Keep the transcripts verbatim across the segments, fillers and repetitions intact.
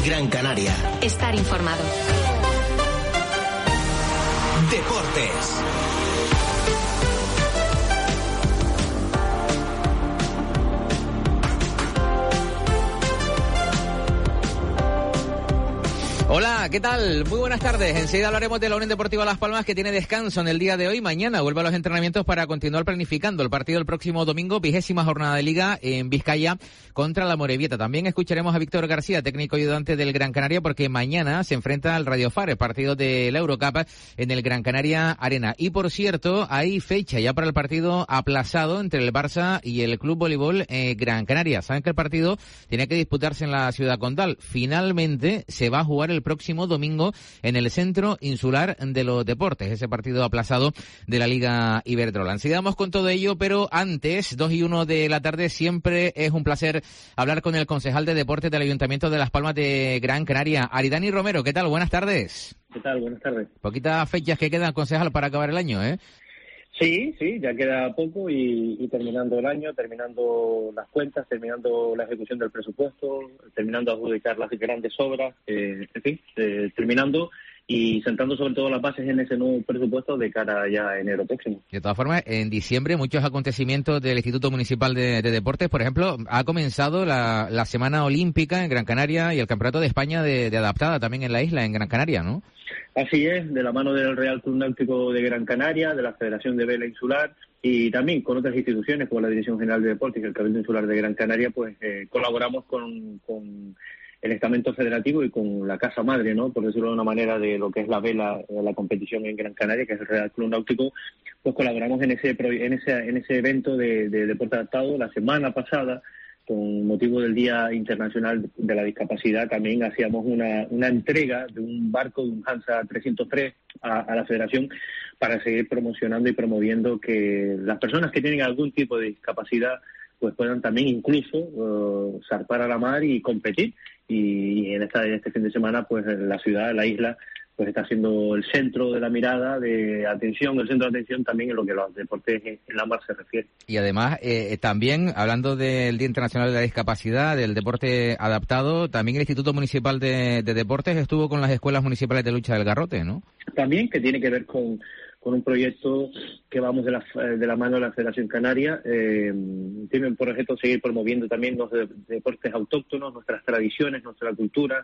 Gran Canaria. Estar informado. Deportes. Hola, ¿qué tal? Muy buenas tardes. Enseguida hablaremos de la Unión Deportiva Las Palmas, que tiene descanso en el día de hoy. Mañana vuelve a los entrenamientos para continuar planificando el partido el próximo domingo, vigésima jornada de Liga en Vizcaya contra la Amorebieta. También escucharemos a Víctor García, técnico ayudante del Gran Canaria, porque mañana se enfrenta al Radio Far, el partido de la Eurocup en el Gran Canaria Arena. Y por cierto, hay fecha ya para el partido aplazado entre el Barça y el Club Voleibol eh, Gran Canaria. Saben que el partido tiene que disputarse en la Ciudad Condal. Finalmente se va a jugar el próximo domingo en el Centro Insular de los Deportes, ese partido aplazado de la Liga Iberdrola. Sigamos con todo ello, pero antes, dos y uno de la tarde, siempre es un placer hablar con el concejal de Deportes del Ayuntamiento de Las Palmas de Gran Canaria, Aridani Romero. ¿Qué tal? Buenas tardes. ¿Qué tal? Buenas tardes. Poquitas fechas que quedan, concejal, para acabar el año, ¿eh? Sí, sí, ya queda poco y, y terminando el año, terminando las cuentas, terminando la ejecución del presupuesto, terminando de adjudicar las grandes obras, eh, en fin, eh, terminando y sentando sobre todo las bases en ese nuevo presupuesto de cara ya a enero próximo. De todas formas, en diciembre muchos acontecimientos del Instituto Municipal de, de Deportes. Por ejemplo, ha comenzado la, la Semana Olímpica en Gran Canaria y el Campeonato de España de, de Adaptada también en la isla, en Gran Canaria, ¿no? Así es, de la mano del Real Club Náutico de Gran Canaria, de la Federación de Vela Insular y también con otras instituciones como la Dirección General de Deportes y el Cabildo Insular de Gran Canaria, pues eh, colaboramos con, con el estamento federativo y con la casa madre, ¿no? Por decirlo de una manera, de lo que es la vela, la competición en Gran Canaria, que es el Real Club Náutico. Pues colaboramos en ese en ese en ese evento de, de deporte adaptado la semana pasada. Con motivo del Día Internacional de la Discapacidad, también hacíamos una, una entrega de un barco, de un Hansa trescientos tres, a, a la Federación para seguir promocionando y promoviendo que las personas que tienen algún tipo de discapacidad pues puedan también incluso uh, zarpar a la mar y competir. Y, y en, esta, en este fin de semana, pues la ciudad, la isla, pues está siendo el centro de la mirada, de atención, el centro de atención también en lo que los deportes en la mar se refiere. Y además, eh, también, hablando del Día Internacional de la Discapacidad, del deporte adaptado, también el Instituto Municipal de, de Deportes estuvo con las escuelas municipales de lucha del Garrote, ¿no? También, que tiene que ver con, con un proyecto que vamos de la, de la mano de la Federación Canaria. Eh, tienen por objeto seguir promoviendo también los de, deportes autóctonos, nuestras tradiciones, nuestra cultura,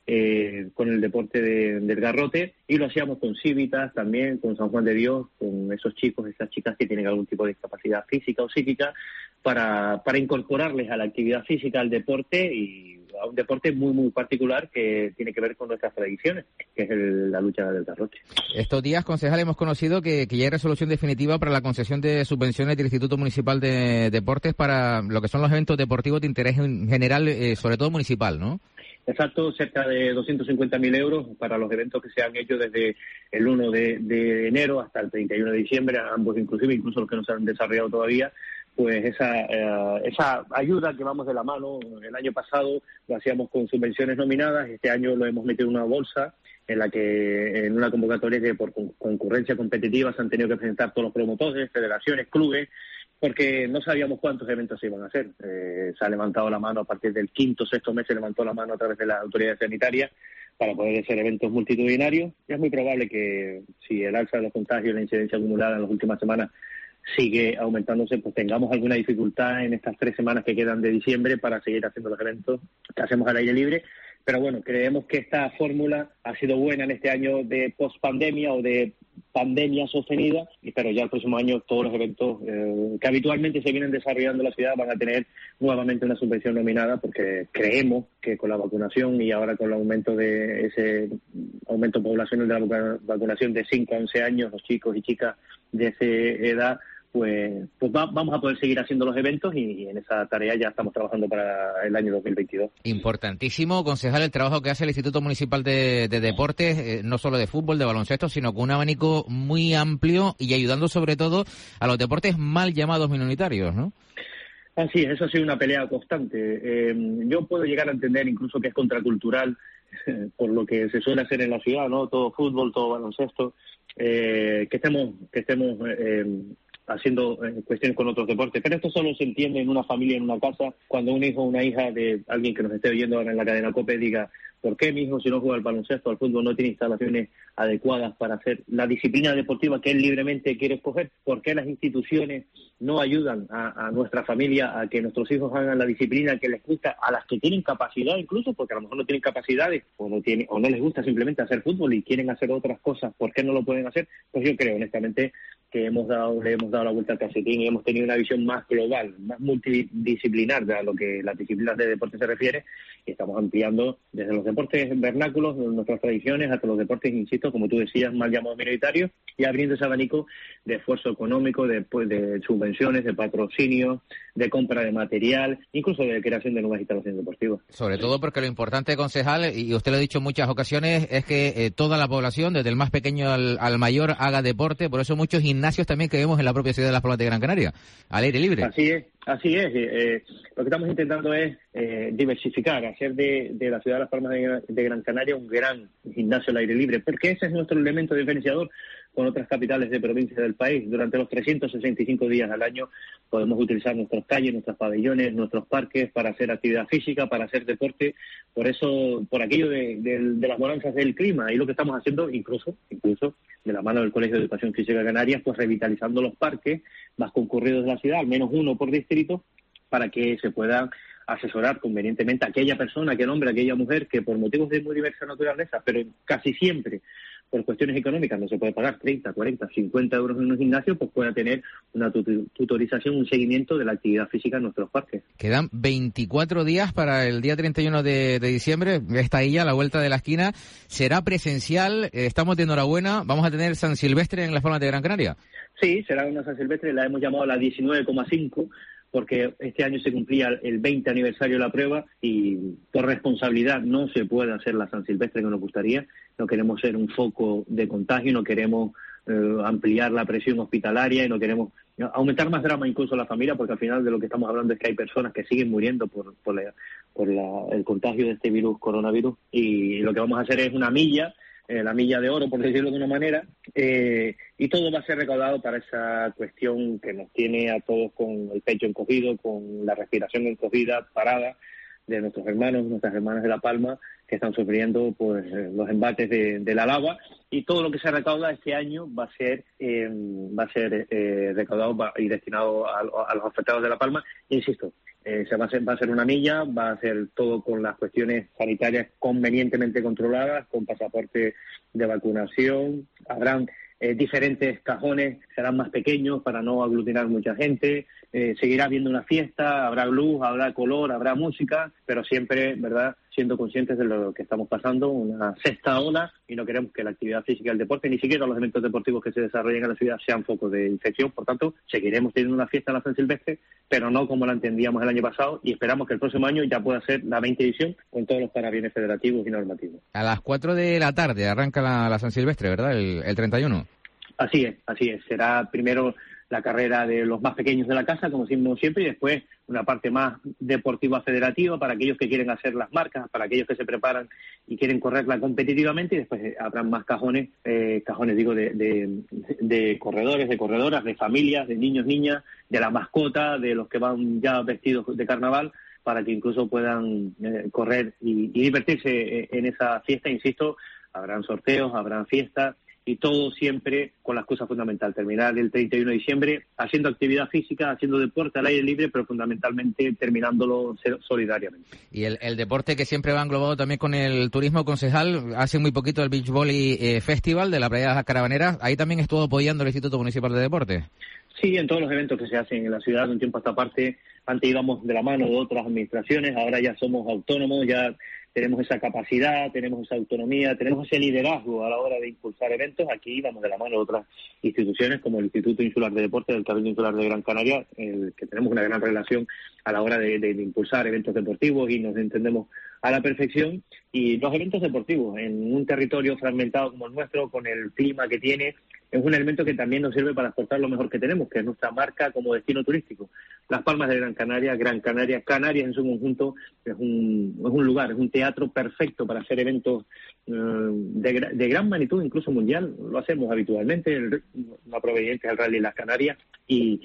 Eh, con el deporte de, del garrote, y lo hacíamos con Civitas también, con San Juan de Dios, con esos chicos, esas chicas que tienen algún tipo de discapacidad física o psíquica, para, para incorporarles a la actividad física, al deporte, y a un deporte muy, muy particular que tiene que ver con nuestras tradiciones, que es el, la lucha del garrote. Estos días, concejal, hemos conocido que, que ya hay resolución definitiva para la concesión de subvenciones del Instituto Municipal de Deportes para lo que son los eventos deportivos de interés general, eh, sobre todo municipal, ¿no? Exacto, cerca de doscientos cincuenta mil euros para los eventos que se han hecho desde el uno de, de enero hasta el treinta y uno de diciembre, ambos inclusive, incluso los que no se han desarrollado todavía. Pues esa eh, esa ayuda que vamos de la mano. El año pasado lo hacíamos con subvenciones nominadas, este año lo hemos metido en una bolsa en la que, en una convocatoria que por concurrencia competitiva se han tenido que presentar todos los promotores, federaciones, clubes, porque no sabíamos cuántos eventos se iban a hacer. Eh, se ha levantado la mano a partir del quinto, sexto mes, se levantó la mano a través de las autoridades sanitarias para poder hacer eventos multitudinarios. Y es muy probable que, si el alza de los contagios y la incidencia acumulada en las últimas semanas sigue aumentándose, pues tengamos alguna dificultad en estas tres semanas que quedan de diciembre para seguir haciendo los eventos que hacemos al aire libre. Pero bueno, creemos que esta fórmula ha sido buena en este año de post-pandemia o de pandemia sostenida, y pero ya el próximo año todos los eventos eh, que habitualmente se vienen desarrollando en la ciudad van a tener nuevamente una subvención nominada, porque creemos que con la vacunación y ahora con el aumento de ese aumento poblacional de la vacunación de cinco a once años, los chicos y chicas de esa edad, pues, pues va, vamos a poder seguir haciendo los eventos, y, y en esa tarea ya estamos trabajando para el año dos mil veintidós. Importantísimo, concejal, el trabajo que hace el Instituto Municipal de, de Deportes, eh, no solo de fútbol, de baloncesto, sino con un abanico muy amplio y ayudando sobre todo a los deportes mal llamados minoritarios, ¿no? Así es, eso ha sido una pelea constante. Eh, yo puedo llegar a entender incluso que es contracultural eh, por lo que se suele hacer en la ciudad, ¿no? Todo fútbol, todo baloncesto, eh, que estemos, que estemos eh, haciendo eh, cuestiones con otros deportes. Pero esto solo se entiende en una familia, en una casa, cuando un hijo o una hija de alguien que nos esté oyendo ahora en la cadena COPE diga: ¿por qué mi hijo, si no juega al baloncesto, al fútbol, no tiene instalaciones adecuadas para hacer la disciplina deportiva que él libremente quiere escoger? ¿Por qué las instituciones no ayudan a, a nuestra familia a que nuestros hijos hagan la disciplina que les gusta, a las que tienen capacidad incluso, porque a lo mejor no tienen capacidades o no tienen, o no les gusta simplemente hacer fútbol y quieren hacer otras cosas? ¿Por qué no lo pueden hacer? Pues yo creo, honestamente, que hemos dado, le hemos dado la vuelta al calcetín y hemos tenido una visión más global, más multidisciplinar a lo que las disciplinas de deporte se refiere, y estamos ampliando desde los deportes vernáculos, nuestras tradiciones, hasta los deportes, insisto, como tú decías, mal llamados minoritarios, y abriendo ese abanico de esfuerzo económico, de, pues, de subvenciones, de patrocinio, de compra de material, incluso de creación de nuevas instalaciones deportivas. Sobre todo porque lo importante, concejal, y usted lo ha dicho en muchas ocasiones, es que eh, toda la población, desde el más pequeño al, al mayor, haga deporte. Por eso muchos gimnasios también que vemos en la propia ciudad de Las Palmas de Gran Canaria, al aire libre. Así es, así es. Eh, lo que estamos intentando es eh, diversificar, hacer de, de la ciudad de Las Palmas de, de Gran Canaria un gran gimnasio al aire libre, porque ese es nuestro elemento diferenciador con otras capitales de provincia del país. Durante los trescientos sesenta y cinco días al año podemos utilizar nuestras calles, nuestros pabellones, nuestros parques para hacer actividad física, para hacer deporte. Por eso, por aquello de, de, de las bonanzas del clima, y lo que estamos haciendo, incluso, incluso de la mano del Colegio de Educación Física de Canarias, pues revitalizando los parques más concurridos de la ciudad, al menos uno por distrito, para que se puedan asesorar convenientemente a aquella persona, aquel hombre, aquella mujer que por motivos de muy diversa naturaleza, pero casi siempre por cuestiones económicas no se puede pagar treinta, cuarenta, cincuenta euros en un gimnasio, pues pueda tener una tutorización, un seguimiento de la actividad física en nuestros parques. Quedan veinticuatro días para el día treinta y uno de, de diciembre, está ahí ya a la vuelta de la esquina. Será presencial, estamos de enhorabuena, vamos a tener San Silvestre en Las Palmas de Gran Canaria. Sí, será una San Silvestre, la hemos llamado la diecinueve coma cinco, porque este año se cumplía el veinte aniversario de la prueba y por responsabilidad no se puede hacer la San Silvestre que nos gustaría. No queremos ser un foco de contagio, no queremos eh, ampliar la presión hospitalaria y no queremos aumentar más drama incluso a la familia, porque al final de lo que estamos hablando es que hay personas que siguen muriendo por, por, la, por la, el contagio de este virus, coronavirus, y lo que vamos a hacer es una milla, Eh, la milla de oro, por decirlo de una manera, eh, y todo va a ser recaudado para esa cuestión que nos tiene a todos con el pecho encogido, con la respiración encogida, parada, de nuestros hermanos, nuestras hermanas de La Palma, que están sufriendo pues eh, los embates de, de la lava, y todo lo que se recauda este año va a ser eh, va a ser eh, recaudado va, y destinado a, a los afectados de La Palma. Insisto, eh, se va a, ser, va a ser una milla, va a ser todo con las cuestiones sanitarias convenientemente controladas, con pasaporte de vacunación, habrán eh, diferentes cajones, serán más pequeños para no aglutinar mucha gente, eh, seguirá habiendo una fiesta, habrá luz, habrá color, habrá música, pero siempre, ¿verdad?, siendo conscientes de lo que estamos pasando, una sexta ola, y no queremos que la actividad física y el deporte, ni siquiera los eventos deportivos que se desarrollen en la ciudad, sean focos de infección. Por tanto, seguiremos teniendo una fiesta en la San Silvestre, pero no como la entendíamos el año pasado, y esperamos que el próximo año ya pueda ser la veinte edición con todos los parabienes federativos y normativos. A las cuatro de la tarde arranca la, la San Silvestre, ¿verdad?, el, el treinta y uno. Así es, así es. Será primero la carrera de los más pequeños de la casa, como decimos siempre, y después una parte más deportiva federativa para aquellos que quieren hacer las marcas, para aquellos que se preparan y quieren correrla competitivamente, y después habrán más cajones, eh, cajones digo, de, de, de corredores, de corredoras, de familias, de niños, niñas, de la mascota, de los que van ya vestidos de carnaval, para que incluso puedan eh, correr y, y divertirse en esa fiesta. Insisto, habrán sorteos, habrán fiestas, y todo siempre con la excusa fundamental, terminar el treinta y uno de diciembre haciendo actividad física, haciendo deporte al aire libre, pero fundamentalmente terminándolo solidariamente. Y el, el deporte que siempre va englobado también con el turismo, concejal, hace muy poquito el Beach Volley eh, Festival de la Playa Caravanera, ahí también estuvo apoyando el Instituto Municipal de Deportes. Sí, en todos los eventos que se hacen en la ciudad, de un tiempo a esta parte, antes íbamos de la mano de otras administraciones, ahora ya somos autónomos, ya tenemos esa capacidad, tenemos esa autonomía, tenemos ese liderazgo a la hora de impulsar eventos. Aquí vamos de la mano de otras instituciones como el Instituto Insular de Deportes del Cabildo Insular de Gran Canaria, el que tenemos una gran relación a la hora de, de, de impulsar eventos deportivos y nos entendemos a la perfección. Y los eventos deportivos en un territorio fragmentado como el nuestro, con el clima que tiene, es un elemento que también nos sirve para exportar lo mejor que tenemos, que es nuestra marca como destino turístico. Las Palmas de Gran Canaria, Gran Canaria, Canarias en su conjunto es un, es un lugar, es un teatro perfecto para hacer eventos eh, de, de gran magnitud, incluso mundial. Lo hacemos habitualmente, el, una prueba evidente es el Rally de las Canarias y,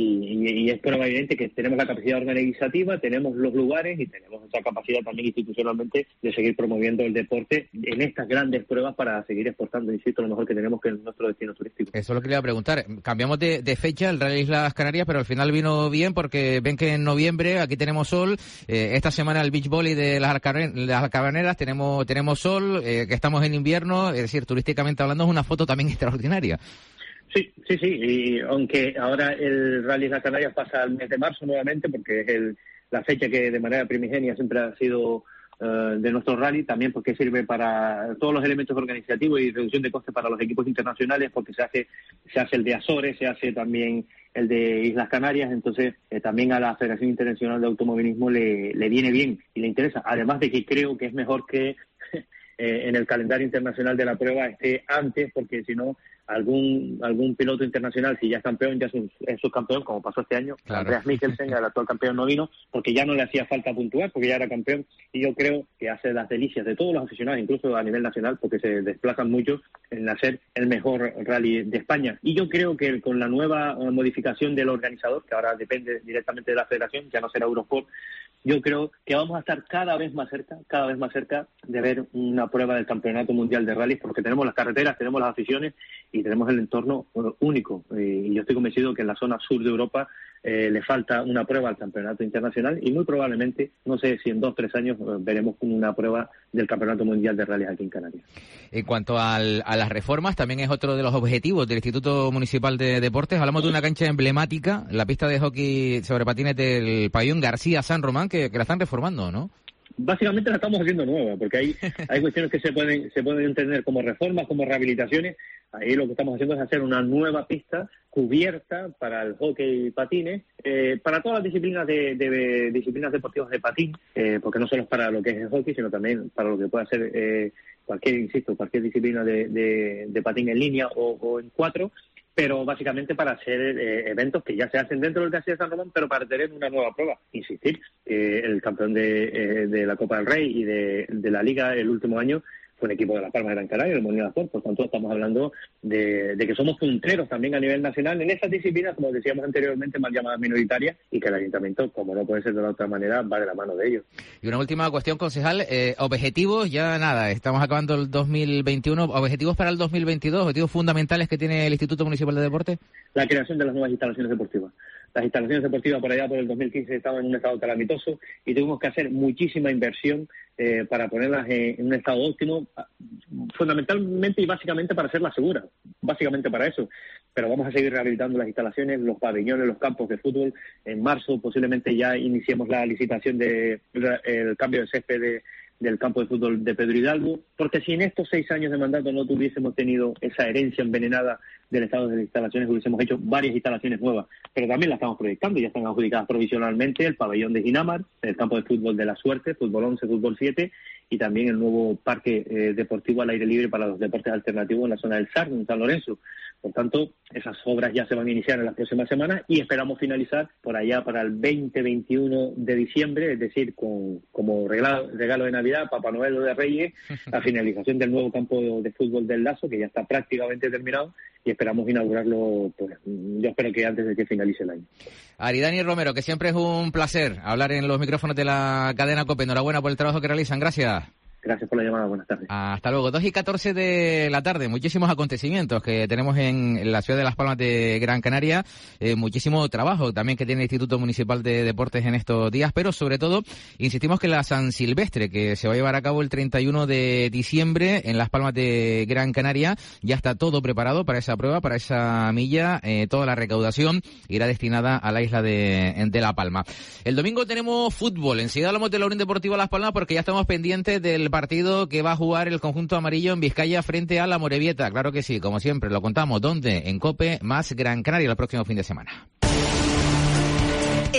y, y es prueba evidente que tenemos la capacidad organizativa, tenemos los lugares y tenemos esa capacidad también institucionalmente de seguir promoviendo el deporte en estas grandes pruebas para seguir exportando, insisto, lo mejor que tenemos, que es nuestro destino turístico. Eso es lo que le iba a preguntar. Cambiamos de, de fecha, el Rally Islas Canarias, pero al final vino bien porque ven que en noviembre aquí tenemos sol, eh, esta semana el beach volley de las, Alcarre- las Alcabaneras tenemos tenemos sol, eh, que estamos en invierno, es decir, turísticamente hablando es una foto también extraordinaria. Sí, sí, sí, y aunque ahora el Rally Islas Canarias pasa al mes de marzo nuevamente, porque es el, la fecha que de manera primigenia siempre ha sido uh, de nuestro rally, también porque sirve para todos los elementos organizativos y reducción de costes para los equipos internacionales, porque se hace se hace el de Azores, se hace también el de Islas Canarias, entonces eh, también a la Federación Internacional de Automovilismo le, le viene bien y le interesa, además de que creo que es mejor que eh, en el calendario internacional de la prueba esté antes, porque si no algún algún piloto internacional, si ya es campeón, ya es, un, es subcampeón, como pasó este año. Claro. Andreas Mikkelsen, el actual campeón, no vino, porque ya no le hacía falta puntuar, porque ya era campeón, y yo creo que hace las delicias de todos los aficionados, incluso a nivel nacional, porque se desplazan mucho en hacer el mejor rally de España. Y yo creo que con la nueva modificación del organizador, que ahora depende directamente de la federación, ya no será Eurosport, yo creo que vamos a estar cada vez más cerca, cada vez más cerca de ver una prueba del Campeonato Mundial de Rallys, porque tenemos las carreteras, tenemos las aficiones y tenemos el entorno único. Y yo estoy convencido que en la zona sur de Europa eh, le falta una prueba al Campeonato Internacional y muy probablemente, no sé si en dos o tres años, eh, veremos una prueba del Campeonato Mundial de Rallys aquí en Canarias. En cuanto al, a las reformas, también es otro de los objetivos del Instituto Municipal de Deportes. Hablamos de una cancha emblemática, la pista de hockey sobre patines del Pabellón García San Román, que, que la están reformando, ¿no? Básicamente la estamos haciendo nueva, porque hay hay cuestiones que se pueden se pueden entender como reformas, como rehabilitaciones. Ahí lo que estamos haciendo es hacer una nueva pista cubierta para el hockey y patines, eh, para todas las disciplinas de, de disciplinas deportivas de patín, eh, porque no solo es para lo que es el hockey, sino también para lo que puede ser eh, cualquier, insisto, cualquier disciplina de, de, de patín en línea o, o en cuatro, pero básicamente para hacer eh, eventos que ya se hacen dentro del García de San Román, pero para tener una nueva prueba. Insistir, eh, el campeón de, eh, de la Copa del Rey y de, de la Liga el último año fue un equipo de Las Palmas de Gran Canaria, el Molino de Azor. Por tanto, estamos hablando de, de que somos punteros también a nivel nacional en esas disciplinas, como decíamos anteriormente, más llamadas minoritarias, y que el Ayuntamiento, como no puede ser de la otra manera, va de la mano de ellos. Y una última cuestión, concejal, eh, objetivos, ya nada, estamos acabando el dos mil veintiuno, objetivos para el dos mil veintidós, objetivos fundamentales que tiene el Instituto Municipal de Deportes. La creación de las nuevas instalaciones deportivas. Las instalaciones deportivas por allá por el dos mil quince estaban en un estado calamitoso y tuvimos que hacer muchísima inversión eh, para ponerlas en, en un estado óptimo, fundamentalmente y básicamente para hacerlas seguras, básicamente para eso. Pero vamos a seguir rehabilitando las instalaciones, los pabellones, los campos de fútbol. En marzo posiblemente ya iniciemos la licitación del de, cambio de césped de, del campo de fútbol de Pedro Hidalgo, porque si en estos seis años de mandato no tuviésemos tenido esa herencia envenenada del estado de las instalaciones, hubiésemos hecho varias instalaciones nuevas, pero también las estamos proyectando, ya están adjudicadas provisionalmente el pabellón de Ginamar, el campo de fútbol de La Suerte, fútbol once, fútbol siete, y también el nuevo parque eh, deportivo al aire libre para los deportes alternativos en la zona del Sar, en San Lorenzo. Por tanto, esas obras ya se van a iniciar en las próximas semanas y esperamos finalizar por allá para el veinte veintiuno de diciembre, es decir, con como regalo, regalo de Navidad, Papá Noel o de Reyes, la finalización del nuevo campo de fútbol del Lazo, que ya está prácticamente terminado, y esperamos inaugurarlo, pues, yo espero que antes de que finalice el año. Aridani Romero, que siempre es un placer hablar en los micrófonos de la cadena COPE. Enhorabuena por el trabajo que realizan. Gracias. Gracias por la llamada, buenas tardes. Hasta luego, dos y catorce de la tarde, muchísimos acontecimientos que tenemos en la ciudad de Las Palmas de Gran Canaria, eh, muchísimo trabajo también que tiene el Instituto Municipal de Deportes en estos días, pero sobre todo, insistimos que la San Silvestre, que se va a llevar a cabo el treinta y uno de diciembre en Las Palmas de Gran Canaria, ya está todo preparado para esa prueba, para esa milla, eh, toda la recaudación irá destinada a la isla de, de La Palma. El domingo tenemos fútbol, enseguida hablamos de la Unión Deportiva Las Palmas porque ya estamos pendientes del partido que va a jugar el conjunto amarillo en Vizcaya frente a la Morevieta. Claro que sí, como siempre, lo contamos. ¿Dónde? En COPE más Gran Canaria el próximo fin de semana.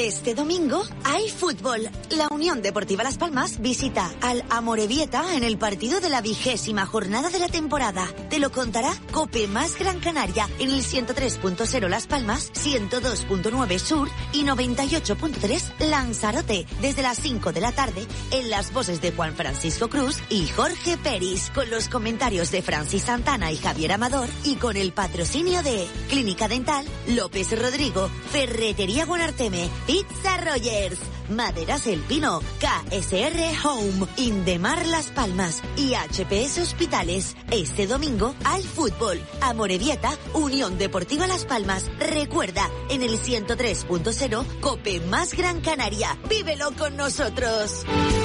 Este domingo hay fútbol. La Unión Deportiva Las Palmas visita al Amorebieta en el partido de la vigésima jornada de la temporada. Te lo contará COPE más Gran Canaria en el ciento tres punto cero Las Palmas, ciento dos punto nueve Sur y noventa y ocho punto tres Lanzarote. Desde las cinco de la tarde en las voces de Juan Francisco Cruz y Jorge Peris, con los comentarios de Francis Santana y Javier Amador y con el patrocinio de Clínica Dental López Rodrigo, Ferretería Guanarteme, Pizza Rogers, Maderas El Pino, K S R Home, Indemar Las Palmas y H P S Hospitales. Este domingo al fútbol. Amorebieta, Unión Deportiva Las Palmas. Recuerda, en el ciento tres punto cero, COPE más Gran Canaria. ¡Vívelo con nosotros!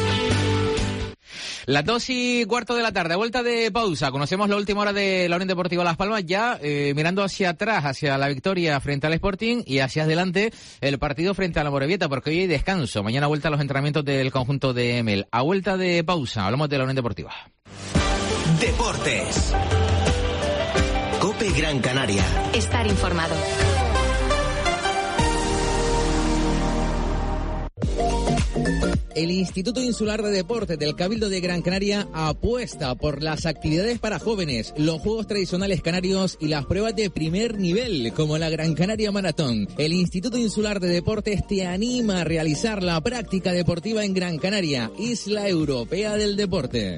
Las dos y cuarto de la tarde, a vuelta de pausa, conocemos la última hora de la Unión Deportiva Las Palmas, ya eh, mirando hacia atrás, hacia la victoria frente al Sporting y hacia adelante el partido frente a la Amorebieta, porque hoy hay descanso, mañana vuelta a los entrenamientos del conjunto de Mel. A vuelta de pausa, hablamos de la Unión Deportiva. Deportes. COPE Gran Canaria. Estar informado. El Instituto Insular de Deportes del Cabildo de Gran Canaria apuesta por las actividades para jóvenes, los juegos tradicionales canarios y las pruebas de primer nivel, como la Gran Canaria Maratón. El Instituto Insular de Deportes te anima a realizar la práctica deportiva en Gran Canaria, Isla Europea del Deporte.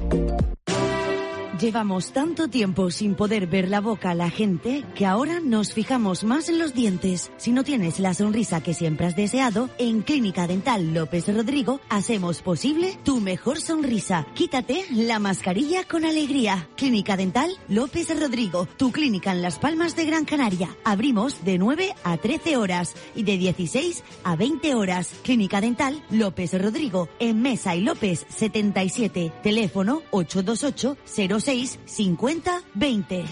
Llevamos tanto tiempo sin poder ver la boca a la gente que ahora nos fijamos más en los dientes. Si no tienes la sonrisa que siempre has deseado, en Clínica Dental López Rodrigo hacemos posible tu mejor sonrisa. Quítate la mascarilla con alegría. Clínica Dental López Rodrigo, tu clínica en Las Palmas de Gran Canaria. Abrimos de nueve a trece horas y de dieciséis a veinte horas. Clínica Dental López Rodrigo, en Mesa y López setenta y siete. Teléfono ocho dos ocho cero seis cincuenta veinte.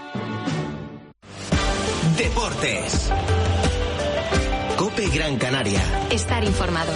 Deportes. COPE Gran Canaria. Estar informado.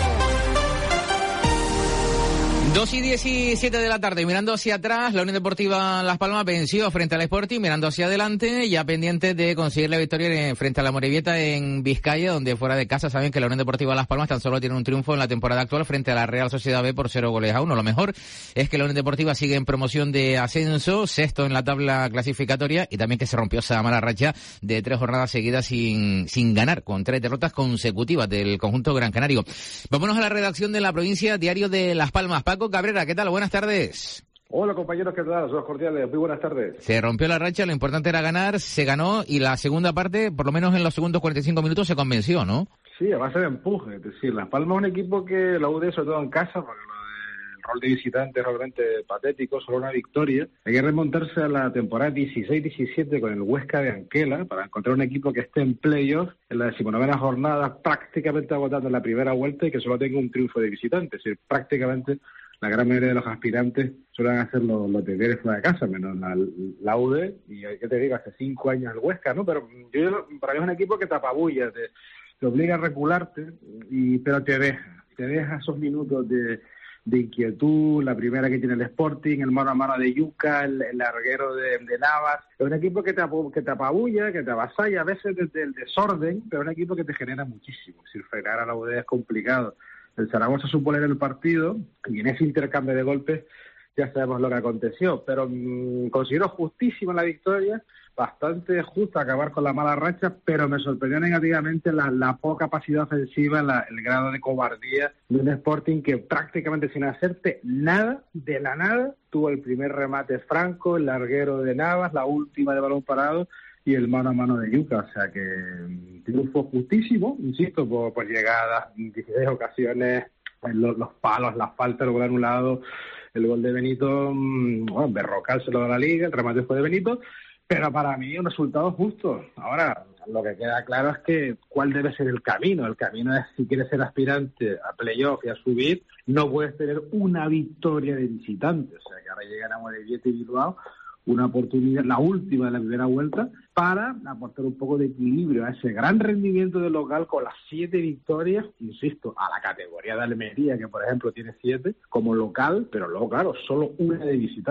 Dos y diecisiete de la tarde, mirando hacia atrás, la Unión Deportiva Las Palmas venció frente al Sporting, mirando hacia adelante, ya pendiente de conseguir la victoria frente a la Amorebieta en Vizcaya, donde fuera de casa saben que la Unión Deportiva Las Palmas tan solo tiene un triunfo en la temporada actual frente a la Real Sociedad B por cero goles a uno. Lo mejor es que la Unión Deportiva sigue en promoción de ascenso, sexto en la tabla clasificatoria, y también que se rompió esa mala racha de tres jornadas seguidas sin, sin ganar, con tres derrotas consecutivas del conjunto gran canario. Vámonos a la redacción de La Provincia, Diario de Las Palmas. Paco Cabrera, ¿qué tal? Buenas tardes. Hola compañeros, ¿qué tal? Saludos cordiales, muy buenas tardes. Se rompió la racha, lo importante era ganar, se ganó y la segunda parte, por lo menos en los segundos cuarenta y cinco minutos, se convenció, ¿no? Sí, a base de empuje, es decir, Las Palmas es un equipo que la U D, sobre todo en casa, porque lo del rol de visitante es realmente patético, solo una victoria. Hay que remontarse a la temporada dieciséis diecisiete con el Huesca de Anquela para encontrar un equipo que esté en playoff en la decimonovena jornada, prácticamente agotando en la primera vuelta y que solo tenga un triunfo de visitante, es decir, prácticamente la gran mayoría de los aspirantes suelen hacer los, los deberes fuera de casa, menos la, la U D, y yo te digo, hace cinco años el Huesca, ¿no? Pero yo, para mí es un equipo que te apabulla, te, te obliga a recularte, y, pero te deja, te deja esos minutos de, de inquietud, la primera que tiene el Sporting, el mano a mano de Yuca, el, el larguero de, de Navas. Es un equipo que te, que te apabulla, que te avasalla, a veces desde el desorden, pero es un equipo que te genera muchísimo. Es decir, frenar a la U D es complicado. El Zaragoza supo leer el partido y en ese intercambio de golpes ya sabemos lo que aconteció, pero mmm, considero justísima la victoria, bastante justa acabar con la mala racha, pero me sorprendió negativamente la, la poca capacidad ofensiva, la, el grado de cobardía de un Sporting que prácticamente sin hacerte nada, de la nada, tuvo el primer remate franco, el larguero de Navas, la última de balón parado y el mano a mano de Yuca, o sea que triunfo justísimo, insisto, por, por llegadas, dieciséis ocasiones, los, los palos, las faltas, el gol anulado, el gol de Benito, bueno, Berrocal se lo da la Liga, el remate fue de Benito, pero para mí un resultado justo. Ahora, lo que queda claro es que cuál debe ser el camino. El camino es, si quieres ser aspirante a playoff y a subir, no puedes tener una victoria de visitante, o sea que ahora llegan a Amorebieta y Bilbao, una oportunidad, la última de la primera vuelta, para aportar un poco de equilibrio a ese gran rendimiento del local con las siete victorias, insisto, a la categoría de Almería, que por ejemplo tiene siete, como local, pero luego, claro, solo una de visitante.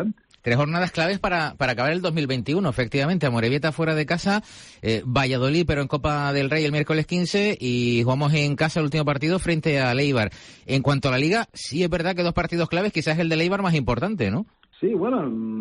Tres jornadas claves para, para acabar el dos mil veintiuno, efectivamente. Amorebieta fuera de casa, eh, Valladolid, pero en Copa del Rey el miércoles quince, y jugamos en casa el último partido frente a Eibar. En cuanto a la Liga, sí es verdad que dos partidos claves, quizás el de Eibar más importante, ¿no? Sí, bueno,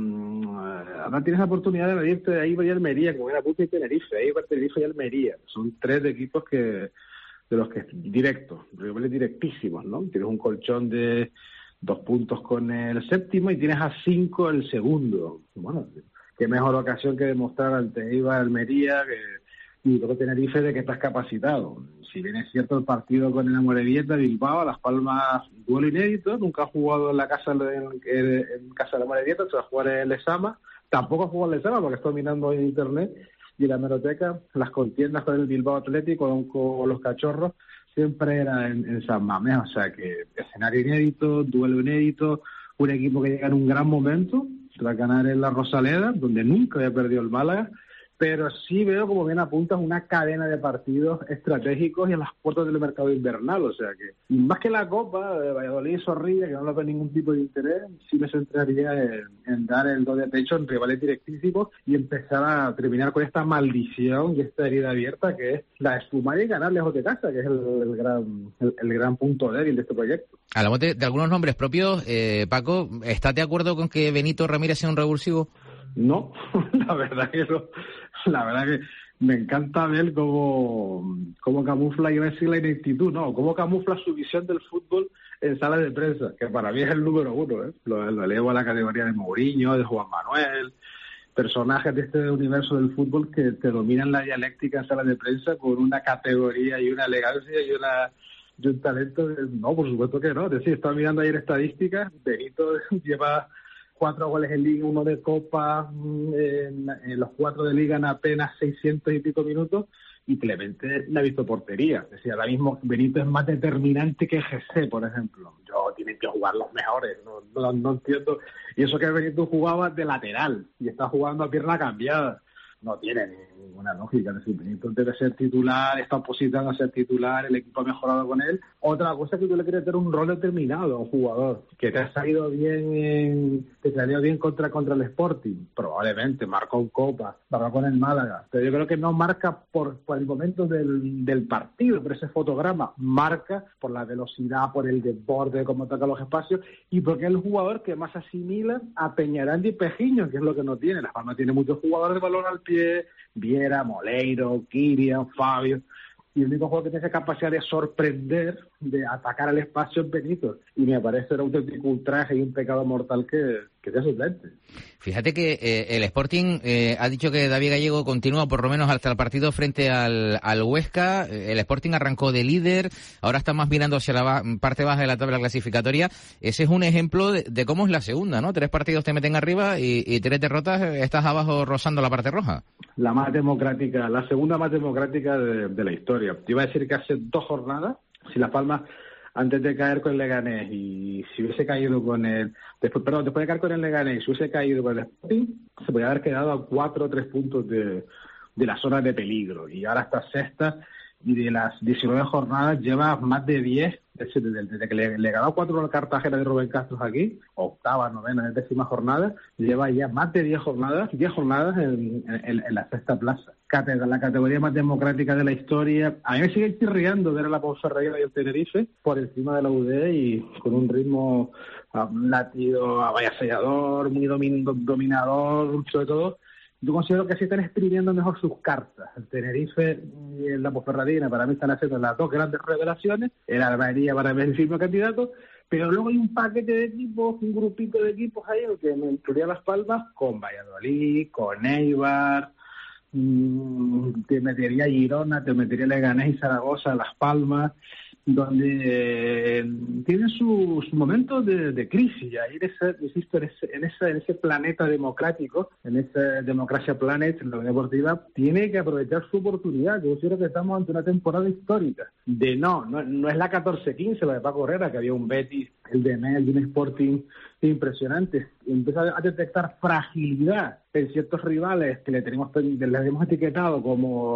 ahora tienes la oportunidad de medirte de Eibar y Almería, como era Puta y Tenerife. Eibar, Tenerife y Almería. Son tres de equipos que de los que directos, rivales directísimos, ¿no? Tienes un colchón de dos puntos con el séptimo y tienes a cinco el segundo. Bueno, qué mejor ocasión que demostrar ante Eibar, Almería que, y luego Tenerife de que estás capacitado. Si bien es cierto el partido con el Amorebieta, Bilbao, Las Palmas, duelo inédito, nunca ha jugado en la casa de, en, en casa de Amorebieta, se va a jugar en Lezama, tampoco ha jugado en Lezama porque estoy mirando en internet y en la hemeroteca, las contiendas con el Bilbao Atlético, con, con los cachorros, siempre era en, en San Mamés, o sea que escenario inédito, duelo inédito, un equipo que llega en un gran momento, tras ganar en la Rosaleda, donde nunca había perdido el Málaga, pero sí veo como bien apuntas una cadena de partidos estratégicos y a las puertas del mercado invernal, o sea que más que la Copa de Valladolid y Zorrilla, que no le veo ningún tipo de interés, sí me centraría en, en dar el do de pecho en rivales directísimos y empezar a terminar con esta maldición y esta herida abierta que es la de sumar y ganar lejos de casa, que es el, el gran el, el gran punto débil de este proyecto. Hablamos de, de algunos nombres propios, eh, Paco, ¿estás de acuerdo con que Benito Ramírez sea un revulsivo? No, la verdad que no. La verdad que me encanta ver cómo, cómo camufla, iba a decir la ineptitud, no, cómo camufla su visión del fútbol en sala de prensa, que para mí es el número uno, ¿eh? Lo, lo elevo a la categoría de Mourinho, de Juan Manuel, personajes de este universo del fútbol que te dominan la dialéctica en sala de prensa con una categoría y una elegancia y una y un talento. No, por supuesto que no. Es decir, estaba mirando ayer estadísticas, Benito lleva cuatro goles en Liga, uno de Copa, en, en los cuatro de Liga en apenas seiscientos y pico minutos, y Clemente le ha visto portería. Es decir, ahora mismo Benito es más determinante que G C, por ejemplo. Yo, tienen que jugar los mejores, no, no, no entiendo. Y eso que Benito jugaba de lateral, y está jugando a pierna cambiada. No tiene ninguna lógica. Es decir, Benito debe ser titular, está positado a ser titular, el equipo ha mejorado con él. Otra cosa es que tú le quieres dar un rol determinado a un jugador, que te ha salido bien en, que te ha salido bien contra, contra el Sporting, probablemente, marcó en Copa, marcó con el Málaga, pero yo creo que no marca por, por el momento del, del partido, por ese fotograma, marca por la velocidad, por el desborde, cómo toca los espacios, y porque es el jugador que más asimila a Peñaranda y Pejiño, que es lo que no tiene. Las Palmas tiene muchos jugadores de balón al pie, Viera, Moleiro, Kirian, Fabio, y el único juego que tiene esa capacidad de sorprender, de atacar al espacio es Benito, y me parece un auténtico ultraje y un pecado mortal que, que sea suplente. Fíjate que eh, el Sporting eh, ha dicho que David Gallego continúa por lo menos hasta el partido frente al, al Huesca. El Sporting arrancó de líder, ahora está más mirando hacia la ba- parte baja de la tabla clasificatoria. Ese es un ejemplo de, de cómo es la segunda, ¿no? Tres partidos te meten arriba y, y tres derrotas, estás abajo rozando la parte roja. La más democrática, la segunda más democrática de, de la historia. Te iba a decir que hace dos jornadas, si Las Palmas, antes de caer con el Leganés, y si hubiese caído con el... Después, perdón, después de caer con el Leganés, si hubiese caído con el Sporting, se podría haber quedado a cuatro o tres puntos de, de la zona de peligro. Y ahora está sexta, y de las diecinueve jornadas lleva más de diez, desde, desde, desde que le, le ganó cuatro al Cartagena de Rubén Castro aquí, octava, novena, décima jornada, lleva ya más de diez jornadas, diez jornadas en, en, en la sexta plaza. La categoría más democrática de la historia. A mí me sigue chirriando ver a la Ponferradina y el Tenerife por encima de la U D y con un ritmo um, latido, avasallador, muy domin, dominador, sobre todo. Yo considero que sí están exprimiendo mejor sus cartas. El Tenerife y la Ponferradina para mí están haciendo las dos grandes revelaciones. El Almería para mí es el firme candidato. Pero luego hay un paquete de equipos, un grupito de equipos ahí, que me incluía Las Palmas, con Valladolid, con Eibar, te metería Girona, te metería Leganés y Zaragoza, Las Palmas, donde eh, tienen sus su momentos de, de crisis. Y ahí, ese, insisto, en ese, en, ese, en ese planeta democrático, en esa democracia planet, en la Unión Deportiva, tiene que aprovechar su oportunidad. Yo considero que estamos ante una temporada histórica. De no, no, no es la catorce quince, la de Paco Herrera, que había un Betis, el de Mel, y un Sporting impresionante. Empieza a detectar fragilidad en ciertos rivales que le tenemos le hemos etiquetado como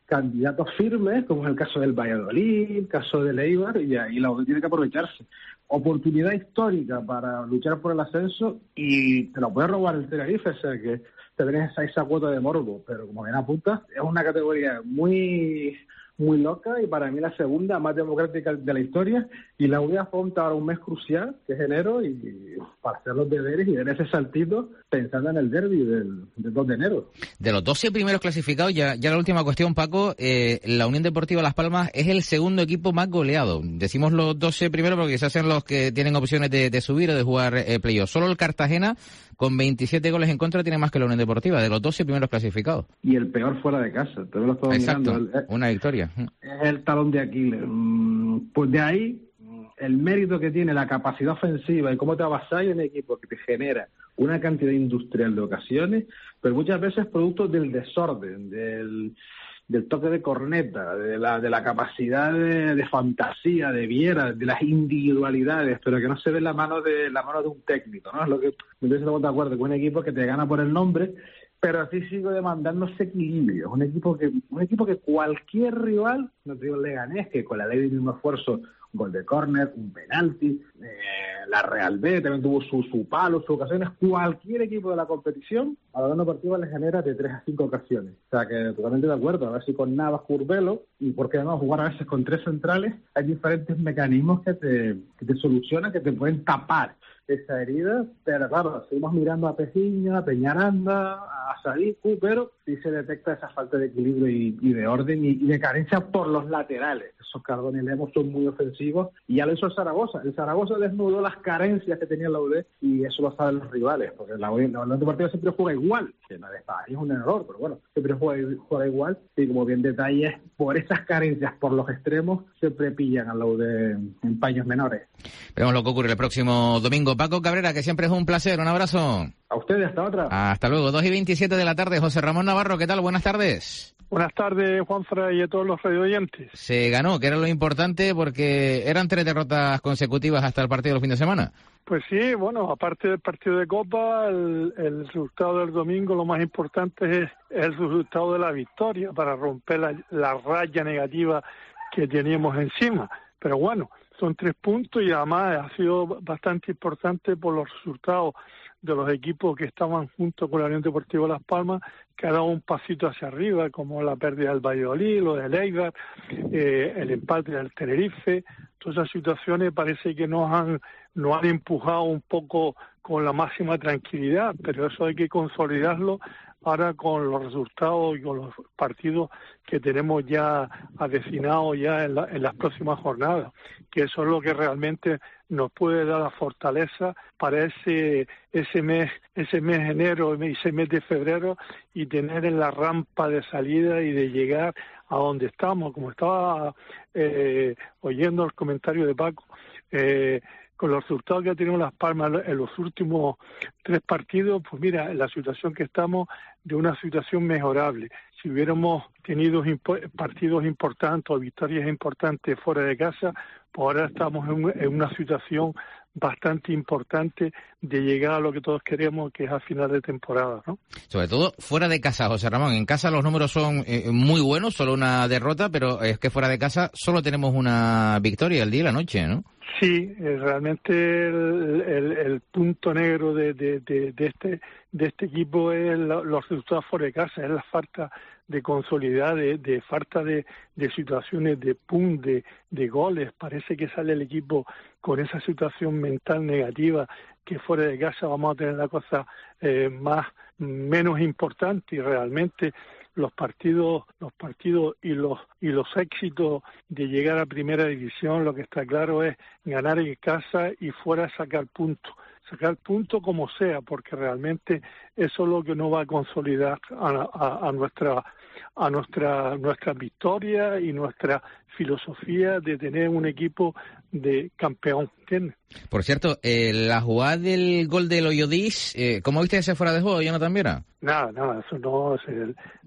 candidatos firmes, como es el caso del Valladolid, el caso del Eibar, y ahí la U D tiene que aprovecharse. Oportunidad histórica para luchar por el ascenso y te lo puede robar el Tenerife, o sea que te tenés esa, esa cuota de morbo, pero como bien apuntas, es una categoría muy muy loca y para mí la segunda más democrática de la historia, y la U D afronta ahora un mes crucial, que es enero, y para hacer los deberes y dar ese saltito pensando en el derbi del, del dos de enero. De los doce primeros clasificados, ya, ya la última cuestión, Paco, eh, la Unión Deportiva Las Palmas es el segundo equipo más goleado. Decimos los doce primeros porque quizás sean los que tienen opciones de, de subir o de jugar eh, playoff. Solo el Cartagena, con veintisiete goles en contra, tiene más que la Unión Deportiva, de los doce primeros clasificados. Y el peor fuera de casa, te lo estamos Exacto, mirando. El, una victoria. Es el talón de Aquiles. Pues de ahí, el mérito que tiene la capacidad ofensiva y cómo te avasallas en un equipo que te genera una cantidad industrial de ocasiones, pero muchas veces producto del desorden, del, del toque de corneta, de la, de la capacidad de, de fantasía, de Viera, de las individualidades, pero que no se ve en la mano de la mano de un técnico, ¿no? Es lo que entonces estamos de acuerdo con un equipo que te gana por el nombre, pero así sigo demandando ese equilibrio. Un equipo que un equipo que cualquier rival, no te digo el Leganés, que con la ley del mismo esfuerzo, un gol de córner, un penalti, eh, la Real B también tuvo su, su palo, sus ocasiones, cualquier equipo de la competición a la Unión Deportiva le genera de tres a cinco ocasiones. O sea que totalmente de acuerdo, a ver si con Navas, Curbelo, y por qué no jugar a veces con tres centrales, hay diferentes mecanismos que te, que te solucionan, que te pueden tapar esa herida, pero claro, seguimos mirando a Pejiño, a Peñaranda, a Sadiku, pero sí se detecta esa falta de equilibrio y, y de orden y, y de carencia por los laterales. Esos Cardona y Lemos son muy ofensivos y ya lo hizo el Zaragoza. El Zaragoza desnudó las carencias que tenía la U D y eso lo saben los rivales, porque la Unión Deportiva siempre juega igual, que no está ahí, es un error, pero bueno, siempre juega, juega igual y como bien detalles, por esas carencias, por los extremos, siempre pillan a la U D en paños menores. Veremos lo que ocurre el próximo domingo. Paco Cabrera, que siempre es un placer, un abrazo. A ustedes, hasta otra. Hasta luego, dos y veintisiete de la tarde. José Ramón Navarro, ¿qué tal? Buenas tardes. Buenas tardes, Juanfra, y a todos los radioyentes. Se ganó, que era lo importante, porque eran tres derrotas consecutivas hasta el partido del fin de semana. Pues sí, bueno, aparte del partido de Copa, el, el resultado del domingo, lo más importante es, es el resultado de la victoria para romper la, la raya negativa que teníamos encima. Pero bueno, son tres puntos y además ha sido bastante importante por los resultados de los equipos que estaban junto con la Unión Deportiva Las Palmas, que ha dado un pasito hacia arriba, como la pérdida del Valladolid, lo del Eibar, eh, el empate del Tenerife. Todas esas situaciones parece que nos han, nos han empujado un poco con la máxima tranquilidad, pero eso hay que consolidarlo ahora con los resultados y con los partidos que tenemos ya avecinados ya en, la, en las próximas jornadas, que eso es lo que realmente nos puede dar la fortaleza para ese ese mes ese mes de enero, ese mes de febrero, y tener en la rampa de salida y de llegar a donde estamos. Como estaba eh, oyendo el comentario de Paco, eh, con los resultados que ha tenido Las Palmas en los últimos tres partidos, pues mira, en la situación que estamos, de una situación mejorable. Si hubiéramos tenido impo- partidos importantes o victorias importantes fuera de casa, pues ahora estamos en, en una situación bastante importante de llegar a lo que todos queremos, que es a final de temporada, ¿no? Sobre todo fuera de casa, José Ramón. En casa los números son eh, muy buenos, solo una derrota, pero es que fuera de casa solo tenemos una victoria el día y la noche, ¿no? Sí, eh, realmente el, el, el punto negro de, de, de, de este de este equipo es la, los resultados fuera de casa, es la falta de consolidad, de, de falta de, de situaciones de pum, de, de goles. Parece que sale el equipo con esa situación mental negativa, que fuera de casa vamos a tener la cosa eh, más menos importante, y realmente los partidos los partidos y los y los éxitos de llegar a primera división, lo que está claro es ganar en casa y fuera sacar puntos sacar puntos como sea, porque realmente eso es lo que nos va a consolidar a, a, a nuestra a nuestra nuestra victoria y nuestra filosofía de tener un equipo de campeón, ¿entiendes? Por cierto, eh, la jugada del gol del Oyodis, eh, ¿cómo viste ese fuera de juego, Jonathan Viera? Nada, nada, eso no, es el,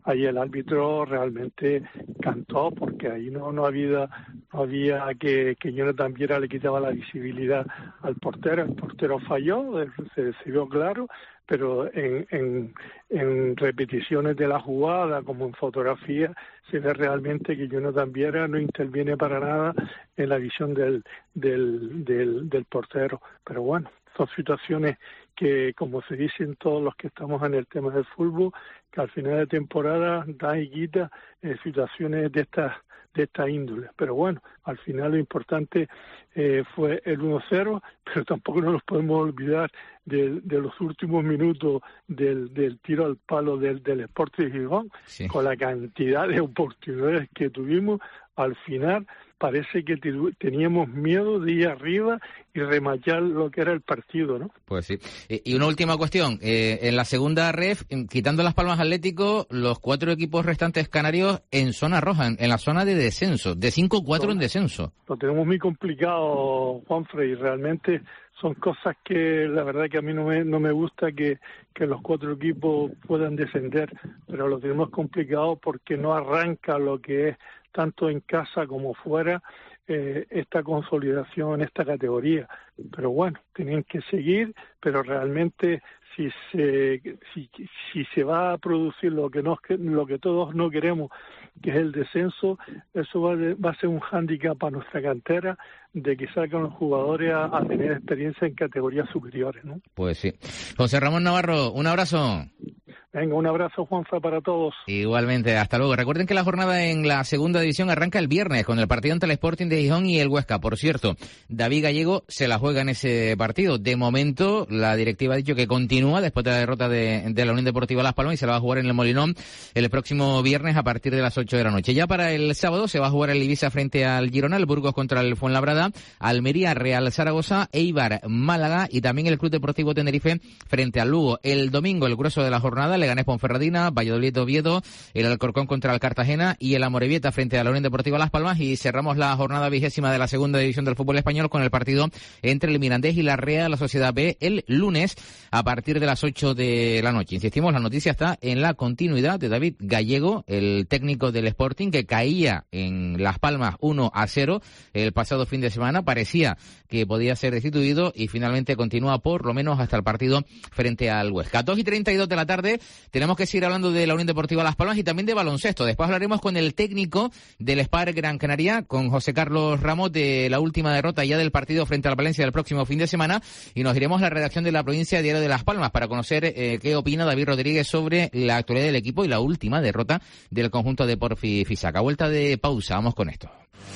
ahí el árbitro realmente cantó, porque ahí no no había no había que, que Jonathan Viera le quitaba la visibilidad al portero. El portero falló, se, se vio claro, pero en, en, en repeticiones de la jugada, como en fotografía, se ve realmente que Jonathan Viera no interviene para nada en la visión del, del, del, del portero. Pero bueno, son situaciones que, como se dicen todos los que estamos en el tema del fútbol, que al final de temporada da y quita eh, situaciones de estas de esta índole. Pero bueno, al final lo importante eh, fue el uno cero, pero tampoco nos podemos olvidar de, de los últimos minutos del, del tiro al palo del, del Sporting de Gijón, sí. Con la cantidad de oportunidades que tuvimos. Al final parece que teníamos miedo de ir arriba y remachar lo que era el partido, ¿no? Pues sí. Y una última cuestión. Eh, en la segunda ref, quitando Las Palmas Atlético, los cuatro equipos restantes canarios en zona roja, en, en la zona de descenso. De cinco cuatro en descenso. Lo tenemos muy complicado, Juanfrey, y realmente son cosas que la verdad que a mí no me, no me gusta que, que los cuatro equipos puedan descender, pero lo tenemos complicado porque no arranca lo que es tanto en casa como fuera eh, esta consolidación en esta categoría. Pero bueno, tienen que seguir, pero realmente si se si, si se va a producir lo que nos, lo que todos no queremos, que es el descenso, eso va, de, va a ser un hándicap para nuestra cantera de que salgan los jugadores a, a tener experiencia en categorías superiores, ¿no? Pues sí. José Ramón Navarro, un abrazo. Venga, un abrazo, Juanfa, para todos. Igualmente, hasta luego. Recuerden que la jornada en la segunda división arranca el viernes con el partido entre el Sporting de Gijón y el Huesca. Por cierto, David Gallego se la juega en ese partido. De momento, la directiva ha dicho que continúa después de la derrota de, de la Unión Deportiva Las Palmas y se la va a jugar en el Molinón el próximo viernes a partir de las ocho de la noche. Ya para el sábado se va a jugar el Ibiza frente al Girona, el Burgos contra el Fuenlabrada, Almería, Real Zaragoza, Eibar, Málaga y también el Club Deportivo Tenerife frente al Lugo. El domingo, el grueso de la jornada, Leganés Ponferradina, Valladolid Oviedo, el Alcorcón contra el Cartagena y el Amorebieta frente a la Unión Deportiva Las Palmas, y cerramos la jornada vigésima de la segunda división del fútbol español con el partido entre el Mirandés y la Real Sociedad B el lunes a partir de las ocho de la noche. Insistimos, la noticia está en la continuidad de David Gallego, el técnico del Sporting, que caía en Las Palmas uno a cero el pasado fin de semana, parecía que podía ser destituido y finalmente continúa por lo menos hasta el partido frente al Huesca. dos y treinta y dos de la tarde, tenemos que seguir hablando de la Unión Deportiva Las Palmas y también de baloncesto. Después hablaremos con el técnico del Spar Gran Canaria, con José Carlos Ramos, de la última derrota ya del partido frente al Valencia del próximo fin de semana, y nos iremos a la redacción de La Provincia, Diario de Las Palmas, para conocer eh, qué opina David Rodríguez sobre la actualidad del equipo y la última derrota del conjunto de Porfi Fisac. A vuelta de pausa, vamos con esto.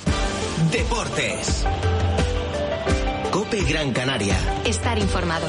Deportes. COPE Gran Canaria. Estar informado.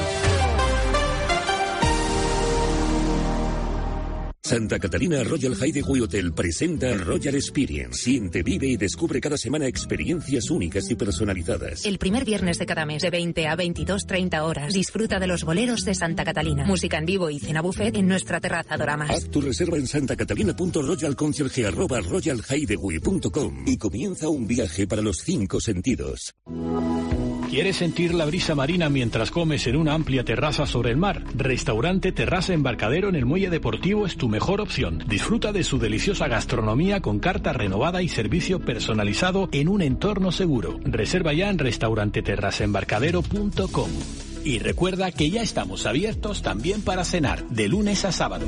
Santa Catalina Royal Hideaway Hotel presenta Royal Experience. Siente, vive y descubre cada semana experiencias únicas y personalizadas. El primer viernes de cada mes, de veinte a veintidós treinta horas, disfruta de los boleros de Santa Catalina. Música en vivo y cena buffet en nuestra terraza Doramas. Haz tu reserva en santacatalina punto royalconcierge arroba royal hideaway punto com y comienza un viaje para los cinco sentidos. ¿Quieres sentir la brisa marina mientras comes en una amplia terraza sobre el mar? Restaurante Terraza Embarcadero en el Muelle Deportivo es tu mejor opción. Disfruta de su deliciosa gastronomía con carta renovada y servicio personalizado en un entorno seguro. Reserva ya en restaurante terraza embarcadero punto com. Y recuerda que ya estamos abiertos también para cenar, de lunes a sábado.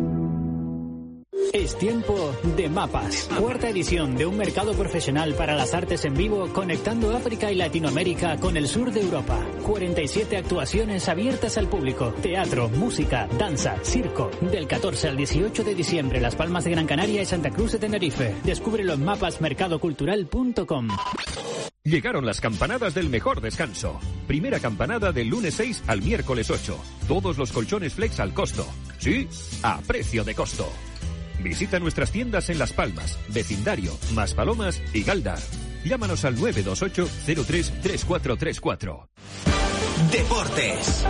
Es tiempo de Mapas, cuarta edición de un mercado profesional para las artes en vivo, conectando África y Latinoamérica con el sur de Europa. cuarenta y siete actuaciones abiertas al público, teatro, música, danza, circo. Del catorce al dieciocho de diciembre, Las Palmas de Gran Canaria y Santa Cruz de Tenerife. Descúbrelo en mapas mercado cultural punto com. Llegaron las campanadas del mejor descanso. Primera campanada del lunes seis al miércoles ocho. Todos los colchones Flex al costo. Sí, a precio de costo. Visita nuestras tiendas en Las Palmas, Vecindario, Maspalomas y Galdar. Llámanos al nueve dos ocho cero tres tres cuatro tres cuatro. Deportes.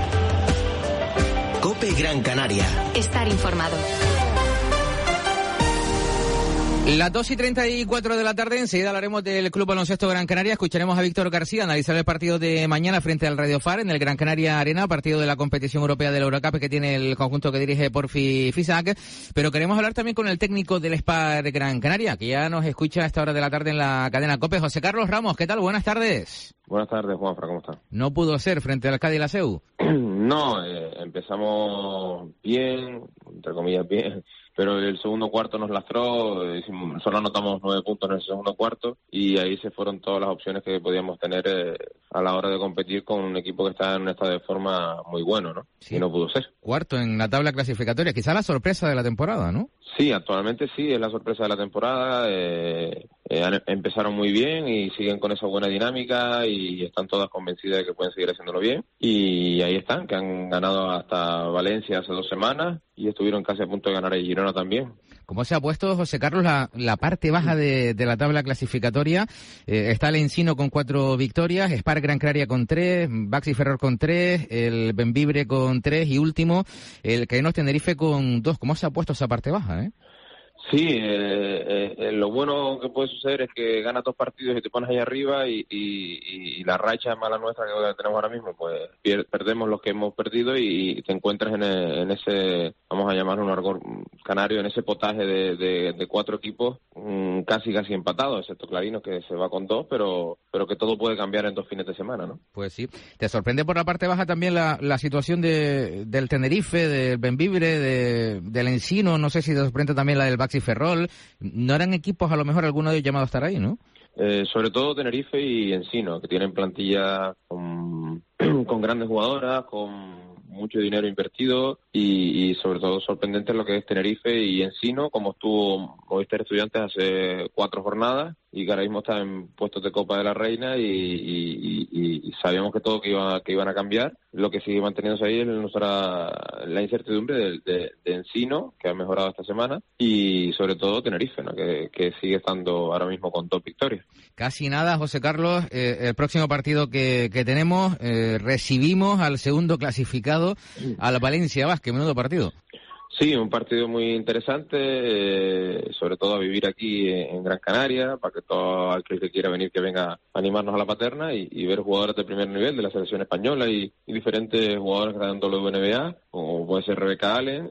COPE Gran Canaria. Estar informado. Las dos y treinta y cuatro de la tarde, enseguida hablaremos del Club Baloncesto Gran Canaria. Escucharemos a Víctor García analizar el partido de mañana frente al Radio Far en el Gran Canaria Arena, partido de la competición europea del Eurocup que tiene el conjunto que dirige Porfi Fisac. Pero queremos hablar también con el técnico del Spar Gran Canaria, que ya nos escucha a esta hora de la tarde en la cadena COPE. José Carlos Ramos, ¿qué tal? Buenas tardes. Buenas tardes, Juanfra, ¿cómo está? No pudo ser frente al Cádiz Laseu. No, eh, empezamos bien, entre comillas bien, pero el segundo cuarto nos lastró, eh, solo anotamos nueve puntos en el segundo cuarto y ahí se fueron todas las opciones que podíamos tener eh, a la hora de competir con un equipo que está en un estado de forma muy bueno, ¿no? Sí. Y no pudo ser. Cuarto en la tabla clasificatoria, quizá la sorpresa de la temporada, ¿no? Sí, actualmente sí, es la sorpresa de la temporada. Eh, eh, han, empezaron muy bien y siguen con esa buena dinámica y están todas convencidas de que pueden seguir haciéndolo bien. Y ahí están, que han ganado hasta Valencia hace dos semanas y estuvieron casi a punto de ganar a Girona también. ¿Cómo se ha puesto, José Carlos, la, la parte baja de, de la tabla clasificatoria? Eh, está el Encino con cuatro victorias, Spar Gran Canaria con tres, Baxi Ferrol con tres, el Bembibre con tres y último, el Cadenos Tenerife con dos. ¿Cómo se ha puesto esa parte baja, eh? Sí, eh, eh, lo bueno que puede suceder es que ganas dos partidos y te pones ahí arriba y, y, y la racha mala nuestra que tenemos ahora mismo, pues pier- perdemos los que hemos perdido y te encuentras en, el, en ese, vamos a llamarlo un argot canario, en ese potaje de, de, de cuatro equipos mmm, casi casi empatados, excepto Clarinos que se va con dos, pero pero que todo puede cambiar en dos fines de semana, ¿no? Pues sí. ¿Te sorprende por la parte baja también la, la situación de, del Tenerife, del Bembibre, de, del Encino? No sé si te sorprende también la del Baxi Ferrol. No eran equipos a lo mejor alguno de ellos llamados a estar ahí, ¿no? Eh, sobre todo Tenerife y Encino, que tienen plantilla con, con grandes jugadoras, con mucho dinero invertido y, y sobre todo sorprendente lo que es Tenerife y Encino, como estuvo Movistar Estudiantes hace cuatro jornadas y que ahora mismo está en puestos de Copa de la Reina y, y, y, y sabíamos que todo que, iba, que iban a cambiar. Lo que sigue manteniéndose ahí es nuestra, la incertidumbre de, de, de Encino, que ha mejorado esta semana, y sobre todo Tenerife, ¿no? que, que sigue estando ahora mismo con dos victorias. Casi nada, José Carlos. Eh, el próximo partido que, que tenemos, eh, recibimos al segundo clasificado, al Valencia Basket. Menudo partido. Sí, un partido muy interesante, eh, sobre todo a vivir aquí en Gran Canaria, para que todo aquel que quiera venir que venga a animarnos a la Paterna y, y ver jugadores de primer nivel de la selección española y, y diferentes jugadores que están en W N B A, como puede ser Rebeca Allen,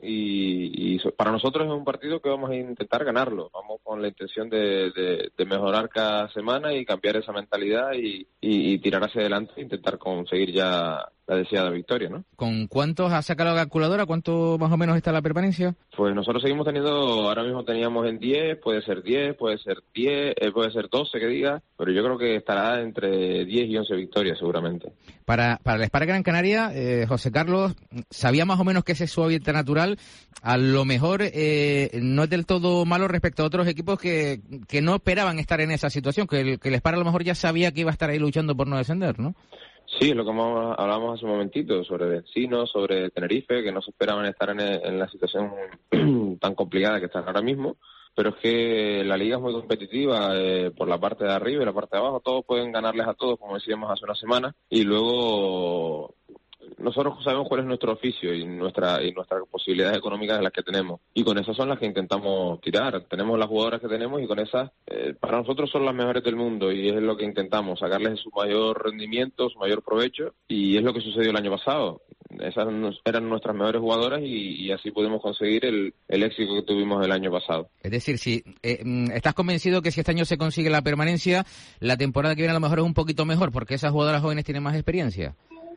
y, y so, para nosotros es un partido que vamos a intentar ganarlo. Vamos con la intención de, de, de mejorar cada semana y cambiar esa mentalidad y, y, y tirar hacia adelante e intentar conseguir ya la deseada victoria, ¿no? ¿Con cuántos ha sacado la calculadora? ¿Cuánto más o menos está la permanencia? Pues nosotros seguimos teniendo, ahora mismo teníamos en diez, puede ser diez, puede ser diez, eh, puede ser doce que diga, pero yo creo que estará entre diez y once victorias seguramente. Para, para el Spar Gran Canaria, eh, José Carlos, sabía más o menos que ese es su hábitat natural, a lo mejor eh, no es del todo malo respecto a otros equipos que, que no esperaban estar en esa situación, que el, que el Spar a lo mejor ya sabía que iba a estar ahí luchando por no descender, ¿no? Sí, es lo que hablábamos hace un momentito, sobre Encino, sobre Tenerife, que no se esperaban estar en, en la situación tan complicada que están ahora mismo, pero es que la liga es muy competitiva eh, por la parte de arriba y la parte de abajo, todos pueden ganarles a todos, como decíamos hace una semana, y luego nosotros sabemos cuál es nuestro oficio y nuestra y nuestras posibilidades económicas de las que tenemos, y con esas son las que intentamos tirar. Tenemos las jugadoras que tenemos y con esas eh, para nosotros son las mejores del mundo y es lo que intentamos, sacarles su mayor rendimiento, su mayor provecho, y es lo que sucedió el año pasado. Esas eran nuestras mejores jugadoras y, y así pudimos conseguir el, el éxito que tuvimos el año pasado. Es decir, si eh, estás convencido que si este año se consigue la permanencia, la temporada que viene a lo mejor es un poquito mejor porque esas jugadoras jóvenes tienen más experiencia.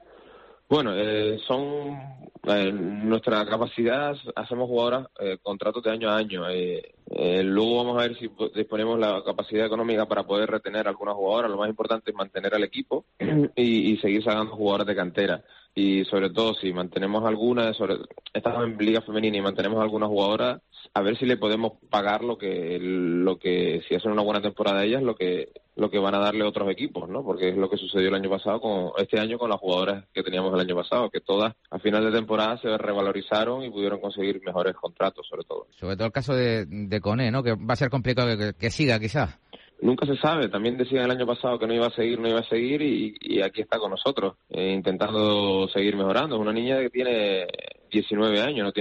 Bueno, eh, son eh, nuestra capacidad, hacemos jugadoras eh, contratos de año a año. Eh, eh, luego vamos a ver si disponemos la capacidad económica para poder retener algunas jugadoras. Lo más importante es mantener al equipo y, y seguir sacando jugadoras de cantera. Y sobre todo si mantenemos algunas, sobre, estamos en liga femenina y mantenemos algunas jugadoras, a ver si le podemos pagar lo que, lo que si hacen una buena temporada ellas, lo que lo que van a darle otros equipos, ¿no? Porque es lo que sucedió el año pasado, con este año con las jugadoras que teníamos el año pasado, que todas a final de temporada se revalorizaron y pudieron conseguir mejores contratos, sobre todo. Sobre todo el caso de, de Cone, ¿no? Que va a ser complicado que, que siga, quizás. Nunca se sabe, también decían el año pasado que no iba a seguir, no iba a seguir y, y aquí está con nosotros, eh, intentando seguir mejorando. Es una niña que tiene diecinueve años, no tiene más,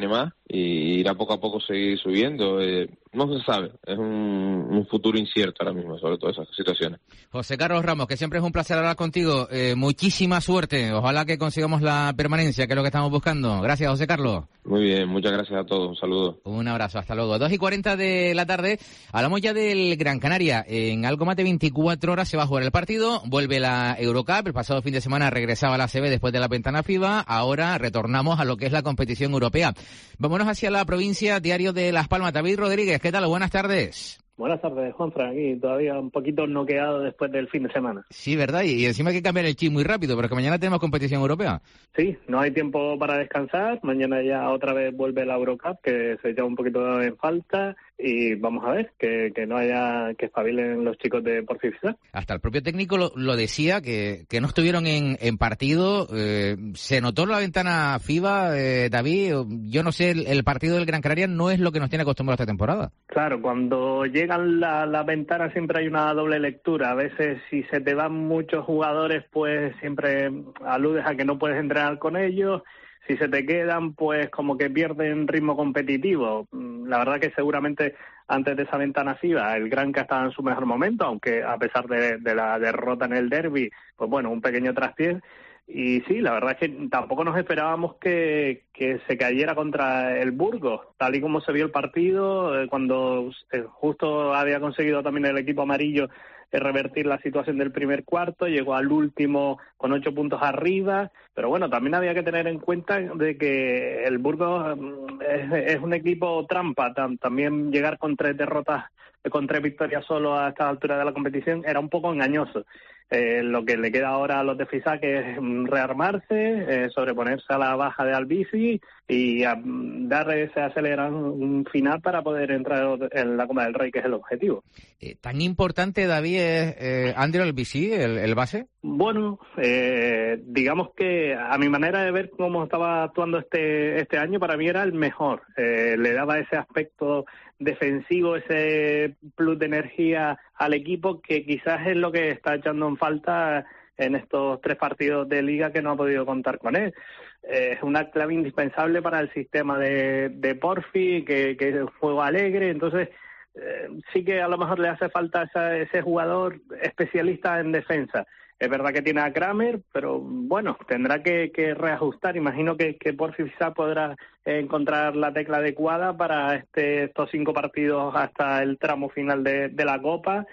y irá poco a poco seguir subiendo. Eh, no se sabe, es un, un futuro incierto ahora mismo, sobre todo esas situaciones. José Carlos Ramos, que siempre es un placer hablar contigo, eh, muchísima suerte, ojalá que consigamos la permanencia, que es lo que estamos buscando. Gracias, José Carlos. Muy bien, muchas gracias a todos, un saludo. Un abrazo, hasta luego. dos y cuarenta de la tarde, hablamos ya del Gran Canaria. En algo más de veinticuatro horas se va a jugar el partido, vuelve la Eurocup, el pasado fin de semana regresaba a la A C B después de la ventana FIBA, ahora retornamos a lo que es la competición europea. Vámonos hacia la provincia, Diario de Las Palmas. David Rodríguez, ¿qué tal? Buenas tardes. Buenas tardes, Juanfran, aquí todavía un poquito noqueado después del fin de semana. Sí, ¿verdad? Y, y encima hay que cambiar el chip muy rápido, pero es que mañana tenemos competición europea. Sí, no hay tiempo para descansar, mañana ya otra vez vuelve la Eurocup, que se echa un poquito en falta, y vamos a ver, que, que no haya, que espabilen los chicos de Porfisa. Hasta el propio técnico lo, lo decía, que, que no estuvieron en, en partido, eh, se notó en la ventana FIBA, eh, David, yo no sé, el, el partido del Gran Canaria no es lo que nos tiene acostumbrados esta temporada. Claro, cuando llegan las la ventanas siempre hay una doble lectura, a veces si se te van muchos jugadores pues siempre aludes a que no puedes entrenar con ellos, si se te quedan pues como que pierden ritmo competitivo. La verdad que seguramente antes de esa ventana FIBA el Granca estaba en su mejor momento, aunque a pesar de, de la derrota en el derbi, pues bueno, un pequeño traspié. Y sí, la verdad es que tampoco nos esperábamos que, que se cayera contra el Burgos, tal y como se vio el partido, eh, cuando eh, justo había conseguido también el equipo amarillo eh, revertir la situación del primer cuarto, llegó al último con ocho puntos arriba, pero bueno, también había que tener en cuenta de que el Burgos eh, es, es un equipo trampa, tam, también llegar con tres derrotas, con tres victorias solo a esta altura de la competición era un poco engañoso. Eh, lo que le queda ahora a los de Fisac es rearmarse, eh, sobreponerse a la baja de Albici y a, dar ese acelerón un final para poder entrar en la Copa del Rey, que es el objetivo. Eh, ¿Tan importante, David, es eh, Andrew Albici, el, el base? Bueno, eh, digamos que a mi manera de ver cómo estaba actuando este este año, para mí era el mejor. Eh, le daba ese aspecto defensivo, ese plus de energía al equipo que quizás es lo que está echando en falta en estos tres partidos de liga que no ha podido contar con él. Eh, es una clave indispensable para el sistema de, de Porfi, que, que es un juego alegre, entonces eh, sí que a lo mejor le hace falta esa, ese jugador especialista en defensa. Es verdad que tiene a Kramer, pero bueno, tendrá que, que reajustar. Imagino que, que Porfi quizá podrá encontrar la tecla adecuada para este, estos cinco partidos hasta el tramo final de, de la Copa.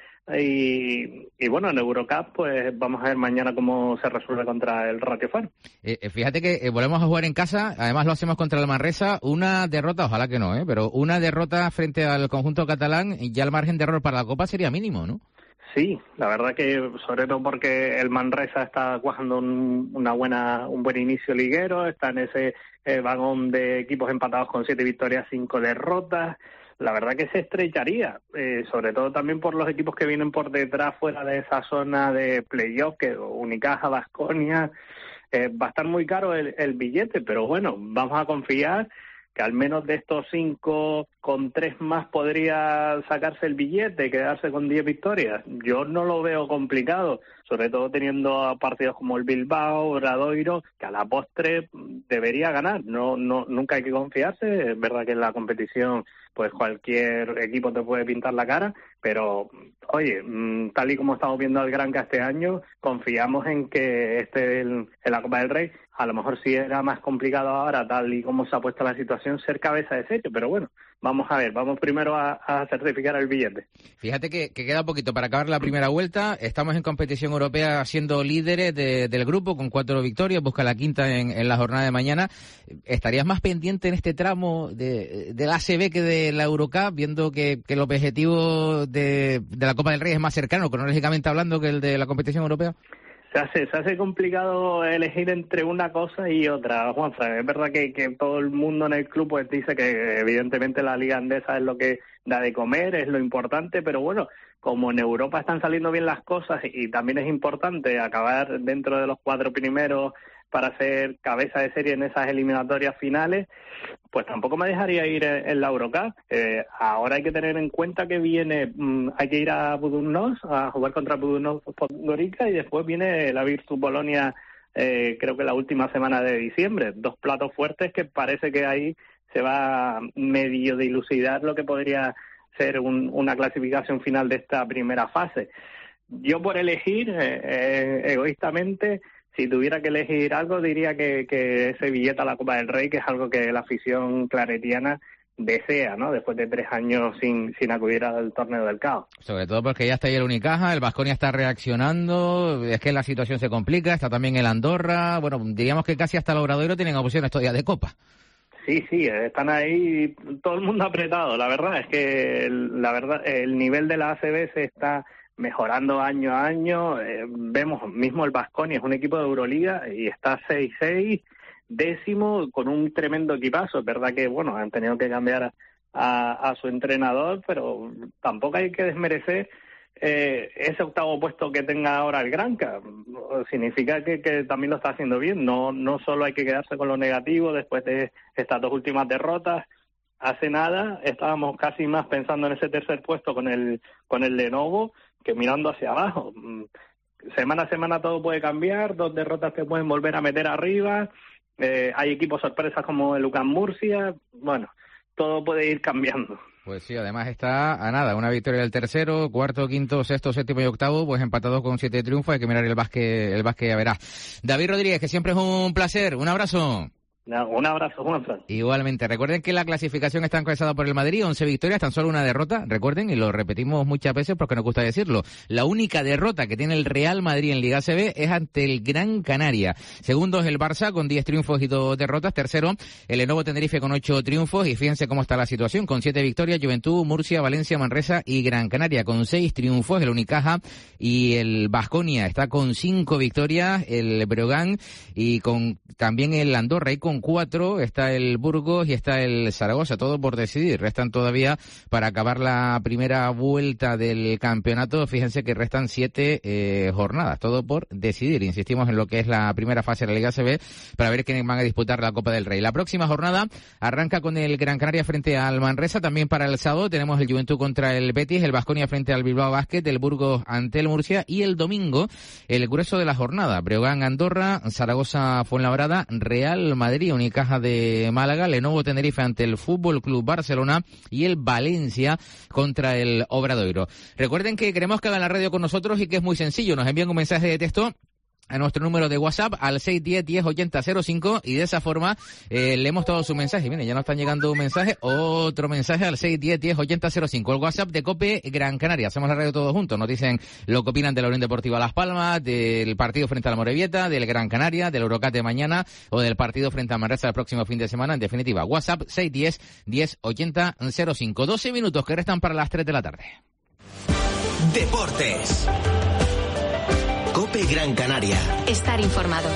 Y, y bueno, en Eurocup, pues vamos a ver mañana cómo se resuelve contra el Ratio Faro. Eh, fíjate que eh, volvemos a jugar en casa, además lo hacemos contra el Manresa, una derrota, ojalá que no, ¿eh? pero una derrota frente al conjunto catalán, y ya el margen de error para la Copa sería mínimo, ¿no? Sí, la verdad que sobre todo porque el Manresa está cuajando un, una buena, un buen inicio liguero, está en ese eh, vagón de equipos empatados con siete victorias, cinco derrotas. La verdad que se estrecharía, eh, sobre todo también por los equipos que vienen por detrás, fuera de esa zona de playoff, que Unicaja, Baskonia, eh, va a estar muy caro el, el billete, pero bueno, vamos a confiar que al menos de estos cinco, con tres más podría sacarse el billete y quedarse con diez victorias. Yo no lo veo complicado, sobre todo teniendo partidos como el Bilbao, Obradoiro, que a la postre debería ganar. No, no, nunca hay que confiarse. Es verdad que en la competición pues cualquier equipo te puede pintar la cara, pero oye, tal y como estamos viendo al Granca este año, confiamos en que esté en, en la Copa del Rey. A lo mejor sí era más complicado ahora, tal y como se ha puesto la situación, ser cabeza de serie, pero bueno, vamos a ver, vamos primero a, a certificar el billete. Fíjate que, que queda poquito para acabar la primera vuelta, estamos en competición europea siendo líderes de, del grupo con cuatro victorias, busca la quinta en, en la jornada de mañana. ¿Estarías más pendiente en este tramo de, de la A C B que de la Eurocup, viendo que, que el objetivo de, de la Copa del Rey es más cercano, cronológicamente hablando, que el de la competición europea? Se hace, se hace complicado elegir entre una cosa y otra, Juanfran. Es verdad que, que todo el mundo en el club pues dice que evidentemente la Liga Andesa es lo que da de comer, es lo importante, pero bueno, como en Europa están saliendo bien las cosas y también es importante acabar dentro de los cuatro primeros para ser cabeza de serie en esas eliminatorias finales, pues tampoco me dejaría ir en la Eurocup. Eh, ahora hay que tener en cuenta que viene, mmm, hay que ir a Budućnost a jugar contra Budućnost Podgorica y después viene la Virtus Bolonia, eh, creo que la última semana de diciembre. Dos platos fuertes que parece que ahí se va medio dilucidar lo que podría ser un, una clasificación final de esta primera fase. Yo por elegir, eh, eh, egoístamente, si tuviera que elegir algo, diría que, que ese billete a la Copa del Rey, que es algo que la afición claretiana desea, ¿no? Después de tres años sin, sin acudir al torneo del Caos. Sobre todo porque ya está ahí el Unicaja, el Baskonia está reaccionando, es que la situación se complica, está también el Andorra, bueno, diríamos que casi hasta el Obradoiro tienen opciones todavía de Copa. Sí, sí, están ahí todo el mundo apretado. La verdad es que el, la verdad el nivel de la A C B se está mejorando año a año. Eh, vemos mismo el Baskonia es un equipo de Euroliga y está seis seis, décimo, con un tremendo equipazo. Es verdad que, bueno, han tenido que cambiar a, a, a su entrenador, pero tampoco hay que desmerecer eh, ese octavo puesto que tenga ahora el Granca. Significa que, que también lo está haciendo bien. No, no solo hay que quedarse con lo negativo después de estas dos últimas derrotas. Hace nada estábamos casi más pensando en ese tercer puesto con el, con el Lenovo que mirando hacia abajo. Semana a semana todo puede cambiar, dos derrotas te pueden volver a meter arriba. Eh, hay equipos sorpresas como el UCAM Murcia, bueno, todo puede ir cambiando. Pues sí, además está a nada, una victoria del tercero, cuarto, quinto, sexto, séptimo y octavo, pues empatados con siete triunfos, hay que mirar el básquet, el básquet, ya verás. David Rodríguez, que siempre es un placer, un abrazo. Un abrazo, Juanfran. Igualmente. Recuerden que la clasificación está encabezada por el Madrid, once victorias, tan solo una derrota. Recuerden, y lo repetimos muchas veces porque nos gusta decirlo, la única derrota que tiene el Real Madrid en Liga A C B es ante el Gran Canaria. Segundo es el Barça con diez triunfos y dos derrotas. Tercero, el Lenovo Tenerife con ocho triunfos. Y fíjense cómo está la situación, con siete victorias, Juventud, Murcia, Valencia, Manresa y Gran Canaria con seis triunfos. El Unicaja y el Baskonia está con cinco victorias. El Breogán y con también el Andorra y con cuatro, está el Burgos y está el Zaragoza, todo por decidir. Restan todavía para acabar la primera vuelta del campeonato. Fíjense que restan siete eh, jornadas, todo por decidir. Insistimos en lo que es la primera fase de la Liga A C B para ver quiénes van a disputar la Copa del Rey. La próxima jornada arranca con el Gran Canaria frente al Manresa. También para el sábado tenemos el Juventud contra el Betis, el Baskonia frente al Bilbao Basket, el Burgos ante el Murcia y el domingo el grueso de la jornada. Breogán Andorra, Zaragoza Fuenlabrada, Real Madrid, Unicaja de Málaga, Lenovo Tenerife ante el Fútbol Club Barcelona y el Valencia contra el Obradoiro. Recuerden que queremos que hagan la radio con nosotros y que es muy sencillo. Nos envían un mensaje de texto a nuestro número de WhatsApp al seis uno cero, diez, ochenta, cero cinco y de esa forma eh, leemos todo su mensaje. Miren, ya nos están llegando un mensaje, otro mensaje al seis uno cero, diez, ochenta, cero cinco. El WhatsApp de COPE Gran Canaria. Hacemos la radio todos juntos. Nos dicen lo que opinan de la Unión Deportiva Las Palmas, del partido frente a la Amorebieta, del Gran Canaria, del Eurocat de mañana o del partido frente a Manresa el próximo fin de semana. En definitiva, WhatsApp seis uno cero, diez, ochenta, cero cinco. doce minutos que restan para las tres de la tarde. Deportes. COPE Gran Canaria. Estar informado.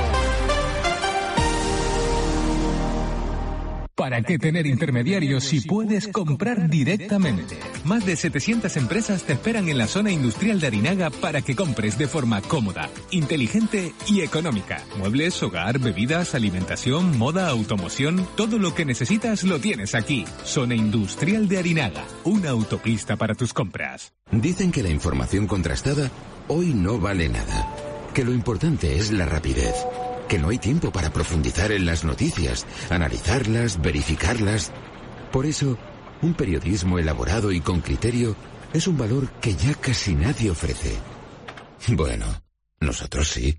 ¿Para qué tener intermediarios si puedes comprar directamente? Más de setecientas empresas te esperan en la zona industrial de Arinaga para que compres de forma cómoda, inteligente y económica. Muebles, hogar, bebidas, alimentación, moda, automoción, todo lo que necesitas lo tienes aquí. Zona industrial de Arinaga, una autopista para tus compras. Dicen que la información contrastada hoy no vale nada, que lo importante es la rapidez, que no hay tiempo para profundizar en las noticias, analizarlas, verificarlas. Por eso, un periodismo elaborado y con criterio es un valor que ya casi nadie ofrece. Bueno, nosotros sí.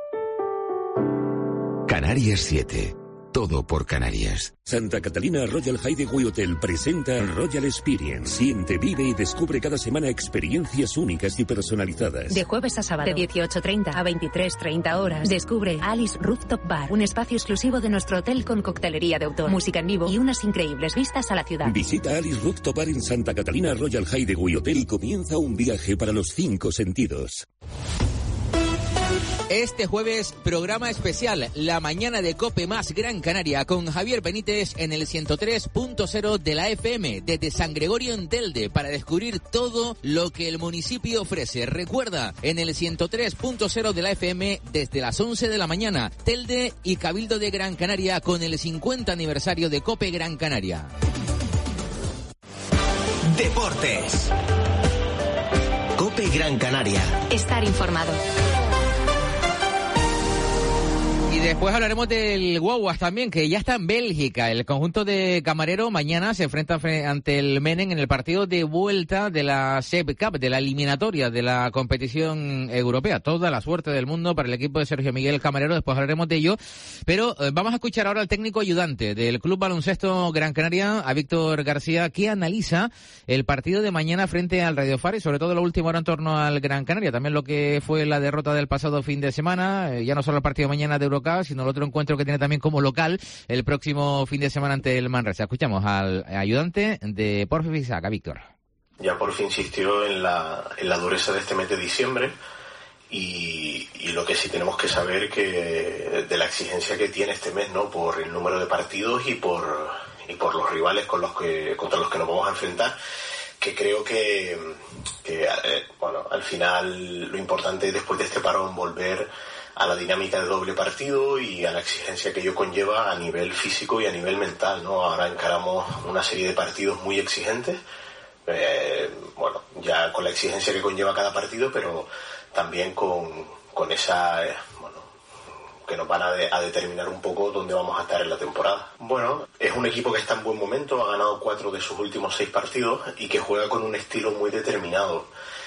Canarias siete. Todo por Canarias. Santa Catalina Royal Hideaway Hotel presenta Royal Experience. Siente, vive y descubre cada semana experiencias únicas y personalizadas. De jueves a sábado, de dieciocho treinta a veintitrés treinta horas, descubre Alice Rooftop Bar, un espacio exclusivo de nuestro hotel con coctelería de autor, música en vivo y unas increíbles vistas a la ciudad. Visita Alice Rooftop Bar en Santa Catalina Royal Hideaway Hotel y comienza un viaje para los cinco sentidos. Este jueves, programa especial, la mañana de COPE más Gran Canaria, con Javier Benítez en el ciento tres punto cero de la F M, desde San Gregorio en Telde, para descubrir todo lo que el municipio ofrece. Recuerda, en el ciento tres punto cero de la F M, desde las once de la mañana, Telde y Cabildo de Gran Canaria, con el cincuenta aniversario de COPE Gran Canaria. Deportes. COPE Gran Canaria. Estar informado. Y Y después hablaremos del Guaguas también, que ya está en Bélgica. El conjunto de Camarero mañana se enfrenta ante el Menen en el partido de vuelta de la S E B Cup, de la eliminatoria de la competición europea. Toda la suerte del mundo para el equipo de Sergio Miguel Camarero, después hablaremos de ello. Pero eh, vamos a escuchar ahora al técnico ayudante del Club Baloncesto Gran Canaria, a Víctor García, que analiza el partido de mañana frente al Radio Far y sobre todo lo último ahora en torno al Gran Canaria. También lo que fue la derrota del pasado fin de semana, eh, ya no solo el partido de mañana de Eurocup, sino el otro encuentro que tiene también como local el próximo fin de semana ante el Manresa. Escuchamos al ayudante de Porfi Fisac, Víctor. Ya por fin insistió en la, en la dureza de este mes de diciembre y, y lo que sí tenemos que saber que de la exigencia que tiene este mes, ¿no? Por el número de partidos y por, y por los rivales con los que, contra los que nos vamos a enfrentar, que creo que, que eh, bueno, al final lo importante es después de este parón volver a la dinámica de doble partido y a la exigencia que ello conlleva a nivel físico y a nivel mental, ¿no? Ahora encaramos una serie de partidos muy exigentes, eh, bueno, ya con la exigencia que conlleva cada partido, pero también con, con esa, eh, bueno, que nos van a, de, a determinar un poco dónde vamos a estar en la temporada. Bueno, es un equipo que está en buen momento, ha ganado cuatro de sus últimos seis partidos y que juega con un estilo muy determinado.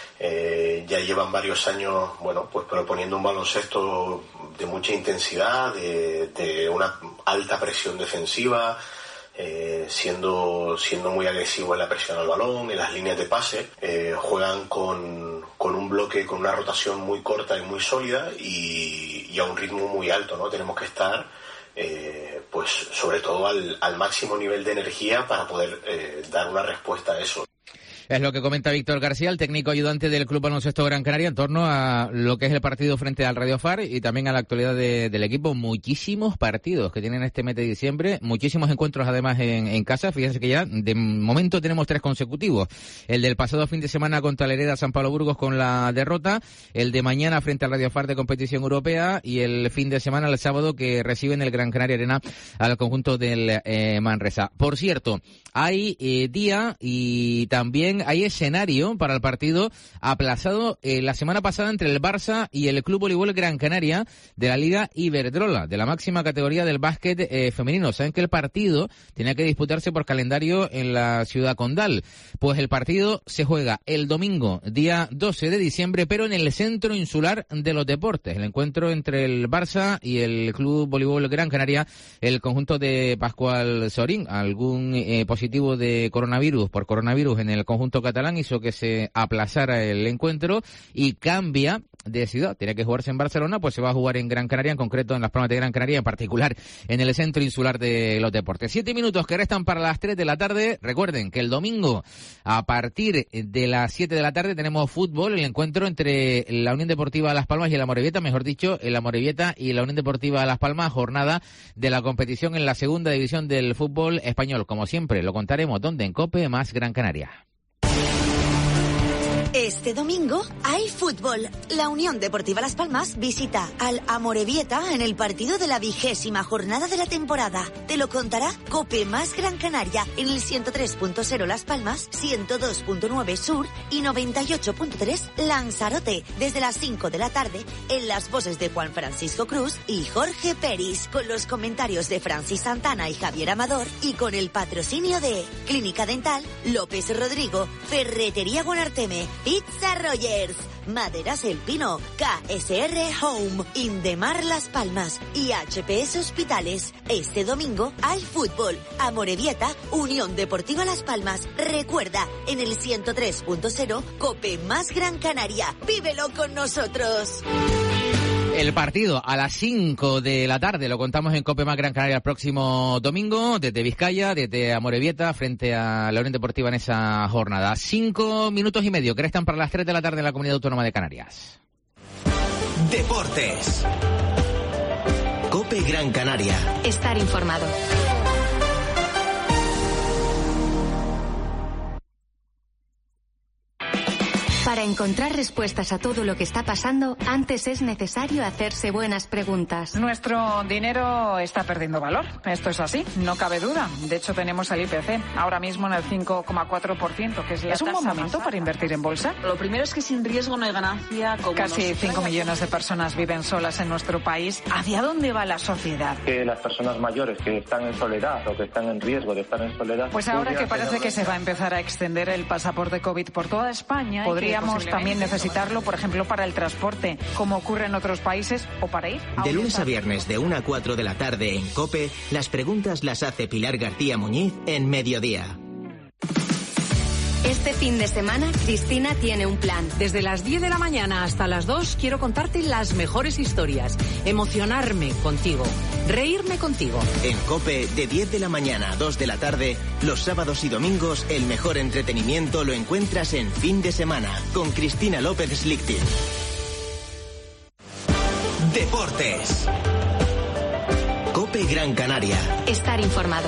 Eh, ya llevan varios años, bueno, pues proponiendo un baloncesto de mucha intensidad, de, de una alta presión defensiva, eh, siendo siendo muy agresivo en la presión al balón, en las líneas de pase. Eh, juegan con, con un bloque, con una rotación muy corta y muy sólida y, y a un ritmo muy alto, ¿no? Tenemos que estar, eh, pues sobre todo al, al máximo nivel de energía para poder eh, dar una respuesta a eso. Es lo que comenta Víctor García, el técnico ayudante del Club Baloncesto Gran Canaria, en torno a lo que es el partido frente al Radio Far y también a la actualidad de, del equipo. Muchísimos partidos que tienen este mes de diciembre, muchísimos encuentros además en, en casa. Fíjense que ya de momento tenemos tres consecutivos. El del pasado fin de semana contra la Hereda San Pablo Burgos con la derrota, el de mañana frente al Radio Far de competición europea y el fin de semana, el sábado, que reciben el Gran Canaria Arena al conjunto del eh, Manresa. Por cierto, hay eh, día y también hay escenario para el partido aplazado eh, la semana pasada entre el Barça y el Club Voleibol Gran Canaria de la Liga Iberdrola, de la máxima categoría del básquet eh, femenino. Saben que el partido tenía que disputarse por calendario en la ciudad condal. Pues el partido se juega el domingo, día doce de diciembre, pero en el Centro Insular de los Deportes. El encuentro entre el Barça y el Club Voleibol Gran Canaria, el conjunto de Pascual Sorín. Algún eh, positivo de coronavirus, por coronavirus en el conjunto catalán hizo que se aplazara el encuentro y cambia de ciudad. Tenía que jugarse en Barcelona, pues se va a jugar en Gran Canaria, en concreto en las Palmas de Gran Canaria, en particular en el Centro Insular de los Deportes. Siete minutos que restan para las tres de la tarde. Recuerden que el domingo, a partir de las siete de la tarde, tenemos fútbol, el encuentro entre la Unión Deportiva Las Palmas y el Amorebieta, mejor dicho, el Amorebieta y la Unión Deportiva Las Palmas, jornada de la competición en la segunda división del fútbol español. Como siempre, lo contaremos donde en COPE más Gran Canaria. Este domingo hay fútbol. La Unión Deportiva Las Palmas visita al Amorebieta en el partido de la vigésima jornada de la temporada. Te lo contará COPE más Gran Canaria en el ciento tres punto cero Las Palmas, ciento dos punto nueve Sur y noventa y ocho punto tres Lanzarote. Desde las cinco de la tarde en las voces de Juan Francisco Cruz y Jorge Peris, con los comentarios de Francis Santana y Javier Amador y con el patrocinio de Clínica Dental, López Rodrigo, Ferretería Guanarteme, Pizza Rogers, Maderas El Pino, K S R Home, Indemar Las Palmas y H P S Hospitales. Este domingo hay fútbol. Amorebieta, Unión Deportiva Las Palmas. Recuerda, en el ciento tres punto cero, COPE más Gran Canaria. ¡Vívelo con nosotros! El partido a las cinco de la tarde lo contamos en COPE más Gran Canaria el próximo domingo, desde Vizcaya, desde Amorebieta, frente a la Unión Deportiva en esa jornada. Cinco minutos y medio que restan para las tres de la tarde en la Comunidad Autónoma de Canarias. Deportes. COPE Gran Canaria. Estar informado. Para Para encontrar respuestas a todo lo que está pasando, antes es necesario hacerse buenas preguntas. Nuestro dinero está perdiendo valor. Esto es así, no cabe duda. De hecho, tenemos el I P C ahora mismo en el cinco coma cuatro por ciento, que es la ¿Es un buen momento para invertir en bolsa? Lo primero es que sin riesgo no hay ganancia. Como Casi cinco millones de personas viven solas en nuestro país. ¿Hacia dónde va la sociedad? Que las personas mayores que están en soledad o que están en riesgo de estar en soledad... Pues ahora que parece que se va a empezar a extender el pasaporte COVID por toda España, podríamos también necesitarlo, por ejemplo, para el transporte, como ocurre en otros países, o para ir. De lunes a viernes, de una a cuatro de la tarde en COPE, las preguntas las hace Pilar García Muñiz en Mediodía. Este fin de semana, Cristina tiene un plan. Desde las diez de la mañana hasta las dos quiero contarte las mejores historias, emocionarme contigo, reírme contigo. En COPE, de diez de la mañana a dos de la tarde, los sábados y domingos, el mejor entretenimiento lo encuentras en Fin de Semana, con Cristina López Slichting. Deportes. COPE Gran Canaria. Estar informado.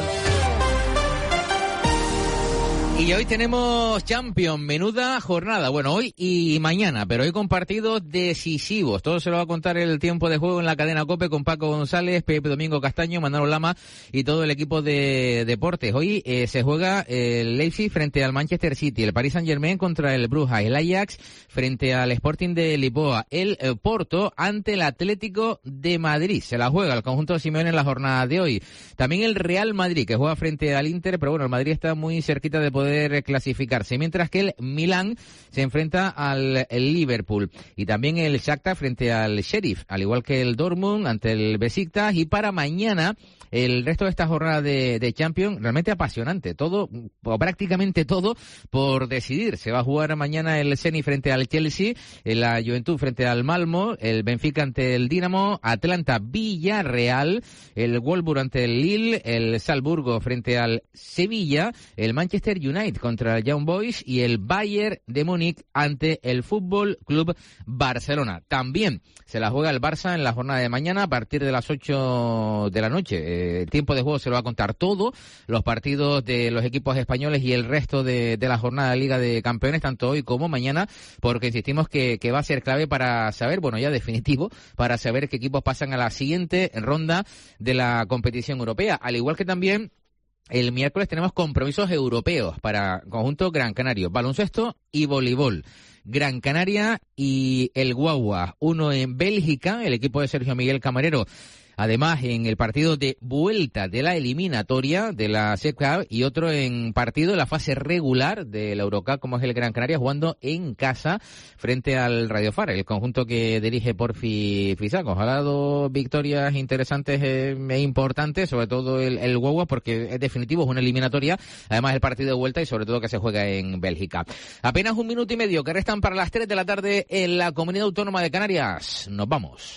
Y hoy tenemos Champions, menuda jornada, bueno, hoy y mañana, pero hoy con partidos decisivos. Todo se lo va a contar el tiempo de juego en la cadena COPE con Paco González, Pepe Domingo Castaño, Manolo Lama y todo el equipo de deportes. Hoy eh, se juega el Leipzig frente al Manchester City, el Paris Saint-Germain contra el Brujas, el Ajax frente al Sporting de Lisboa, el eh, Porto ante el Atlético de Madrid. Se la juega el conjunto de Simeone en la jornada de hoy. También el Real Madrid, que juega frente al Inter, pero bueno, el Madrid está muy cerquita de poder poder clasificarse, mientras que el Milán se enfrenta al Liverpool y también el Shakhtar frente al Sheriff, al igual que el Dortmund ante el Besiktas. Y para mañana el resto de esta jornada de, de Champions, realmente apasionante, todo, o prácticamente todo, por decidir. Se va a jugar mañana el Zenit frente al Chelsea, la Juventud frente al Malmo, el Benfica ante el Dinamo, Atlanta Villarreal, el Wolfsburg ante el Lille, el Salzburgo frente al Sevilla, el Manchester United contra el Young Boys y el Bayern de Múnich ante el Fútbol Club Barcelona. También se la juega el Barça en la jornada de mañana a partir de las ocho de la noche. El tiempo de juego se lo va a contar todo, los partidos de los equipos españoles y el resto de, de la jornada de Liga de Campeones, tanto hoy como mañana, porque insistimos que, que va a ser clave para saber, bueno, ya definitivo, para saber qué equipos pasan a la siguiente ronda de la competición europea, al igual que también el miércoles tenemos compromisos europeos para conjunto Gran Canario, baloncesto y voleibol. Gran Canaria y el Guagua, uno en Bélgica, el equipo de Sergio Miguel Camarero. Además, en el partido de vuelta de la eliminatoria de la C E C A P y otro en partido de la fase regular de la Eurocup, como es el Gran Canaria, jugando en casa frente al Radio Far, el conjunto que dirige Porfi Fisaco. Ojalá dos victorias interesantes e eh, importantes, sobre todo el, el Guagua, porque es definitivo, es una eliminatoria. Además, el partido de vuelta y sobre todo que se juega en Bélgica. Apenas un minuto y medio que restan para las tres de la tarde en la Comunidad Autónoma de Canarias. Nos vamos.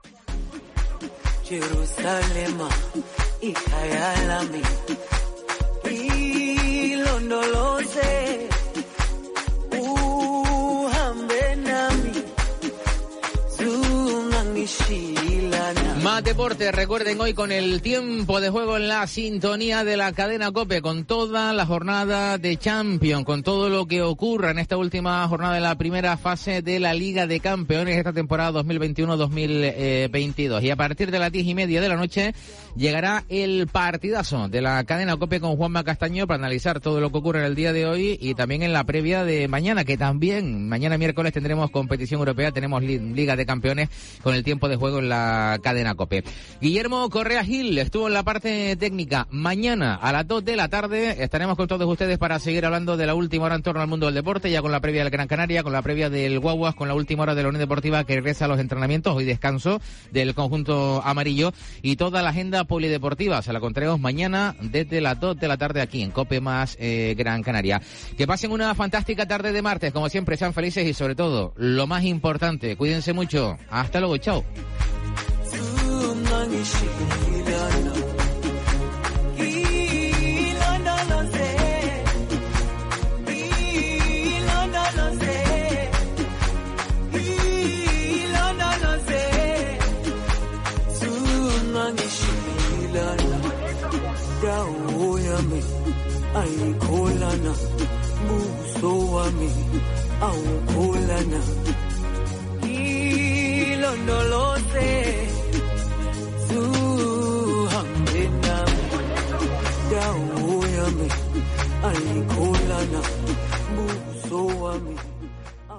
Jerusalema, ikayalami, ilondoloze, uhambe nami, zungangishilana. Más deporte, recuerden hoy con el tiempo de juego en la sintonía de la cadena COPE, con toda la jornada de Champions, con todo lo que ocurra en esta última jornada de la primera fase de la Liga de Campeones esta temporada dos mil veintiuno dos mil veintidós. Y a partir de las diez y media de la noche llegará el partidazo de la cadena COPE con Juanma Castaño para analizar todo lo que ocurre en el día de hoy y también en la previa de mañana, que también mañana miércoles tendremos competición europea, tenemos Liga de Campeones con el tiempo de juego en la cadena COPE. Guillermo Correa Gil estuvo en la parte técnica. Mañana a las dos de la tarde estaremos con todos ustedes para seguir hablando de la última hora en torno al mundo del deporte, ya con la previa del Gran Canaria, con la previa del Guaguas, con la última hora de la Unión Deportiva que regresa a los entrenamientos, hoy descanso del conjunto amarillo, y toda la agenda polideportiva se la contaremos mañana desde las dos de la tarde aquí en COPE más eh, Gran Canaria. Que pasen una fantástica tarde de martes, como siempre, sean felices y sobre todo, lo más importante, cuídense mucho. Hasta luego, chao. Ayikholana buso wami awukholana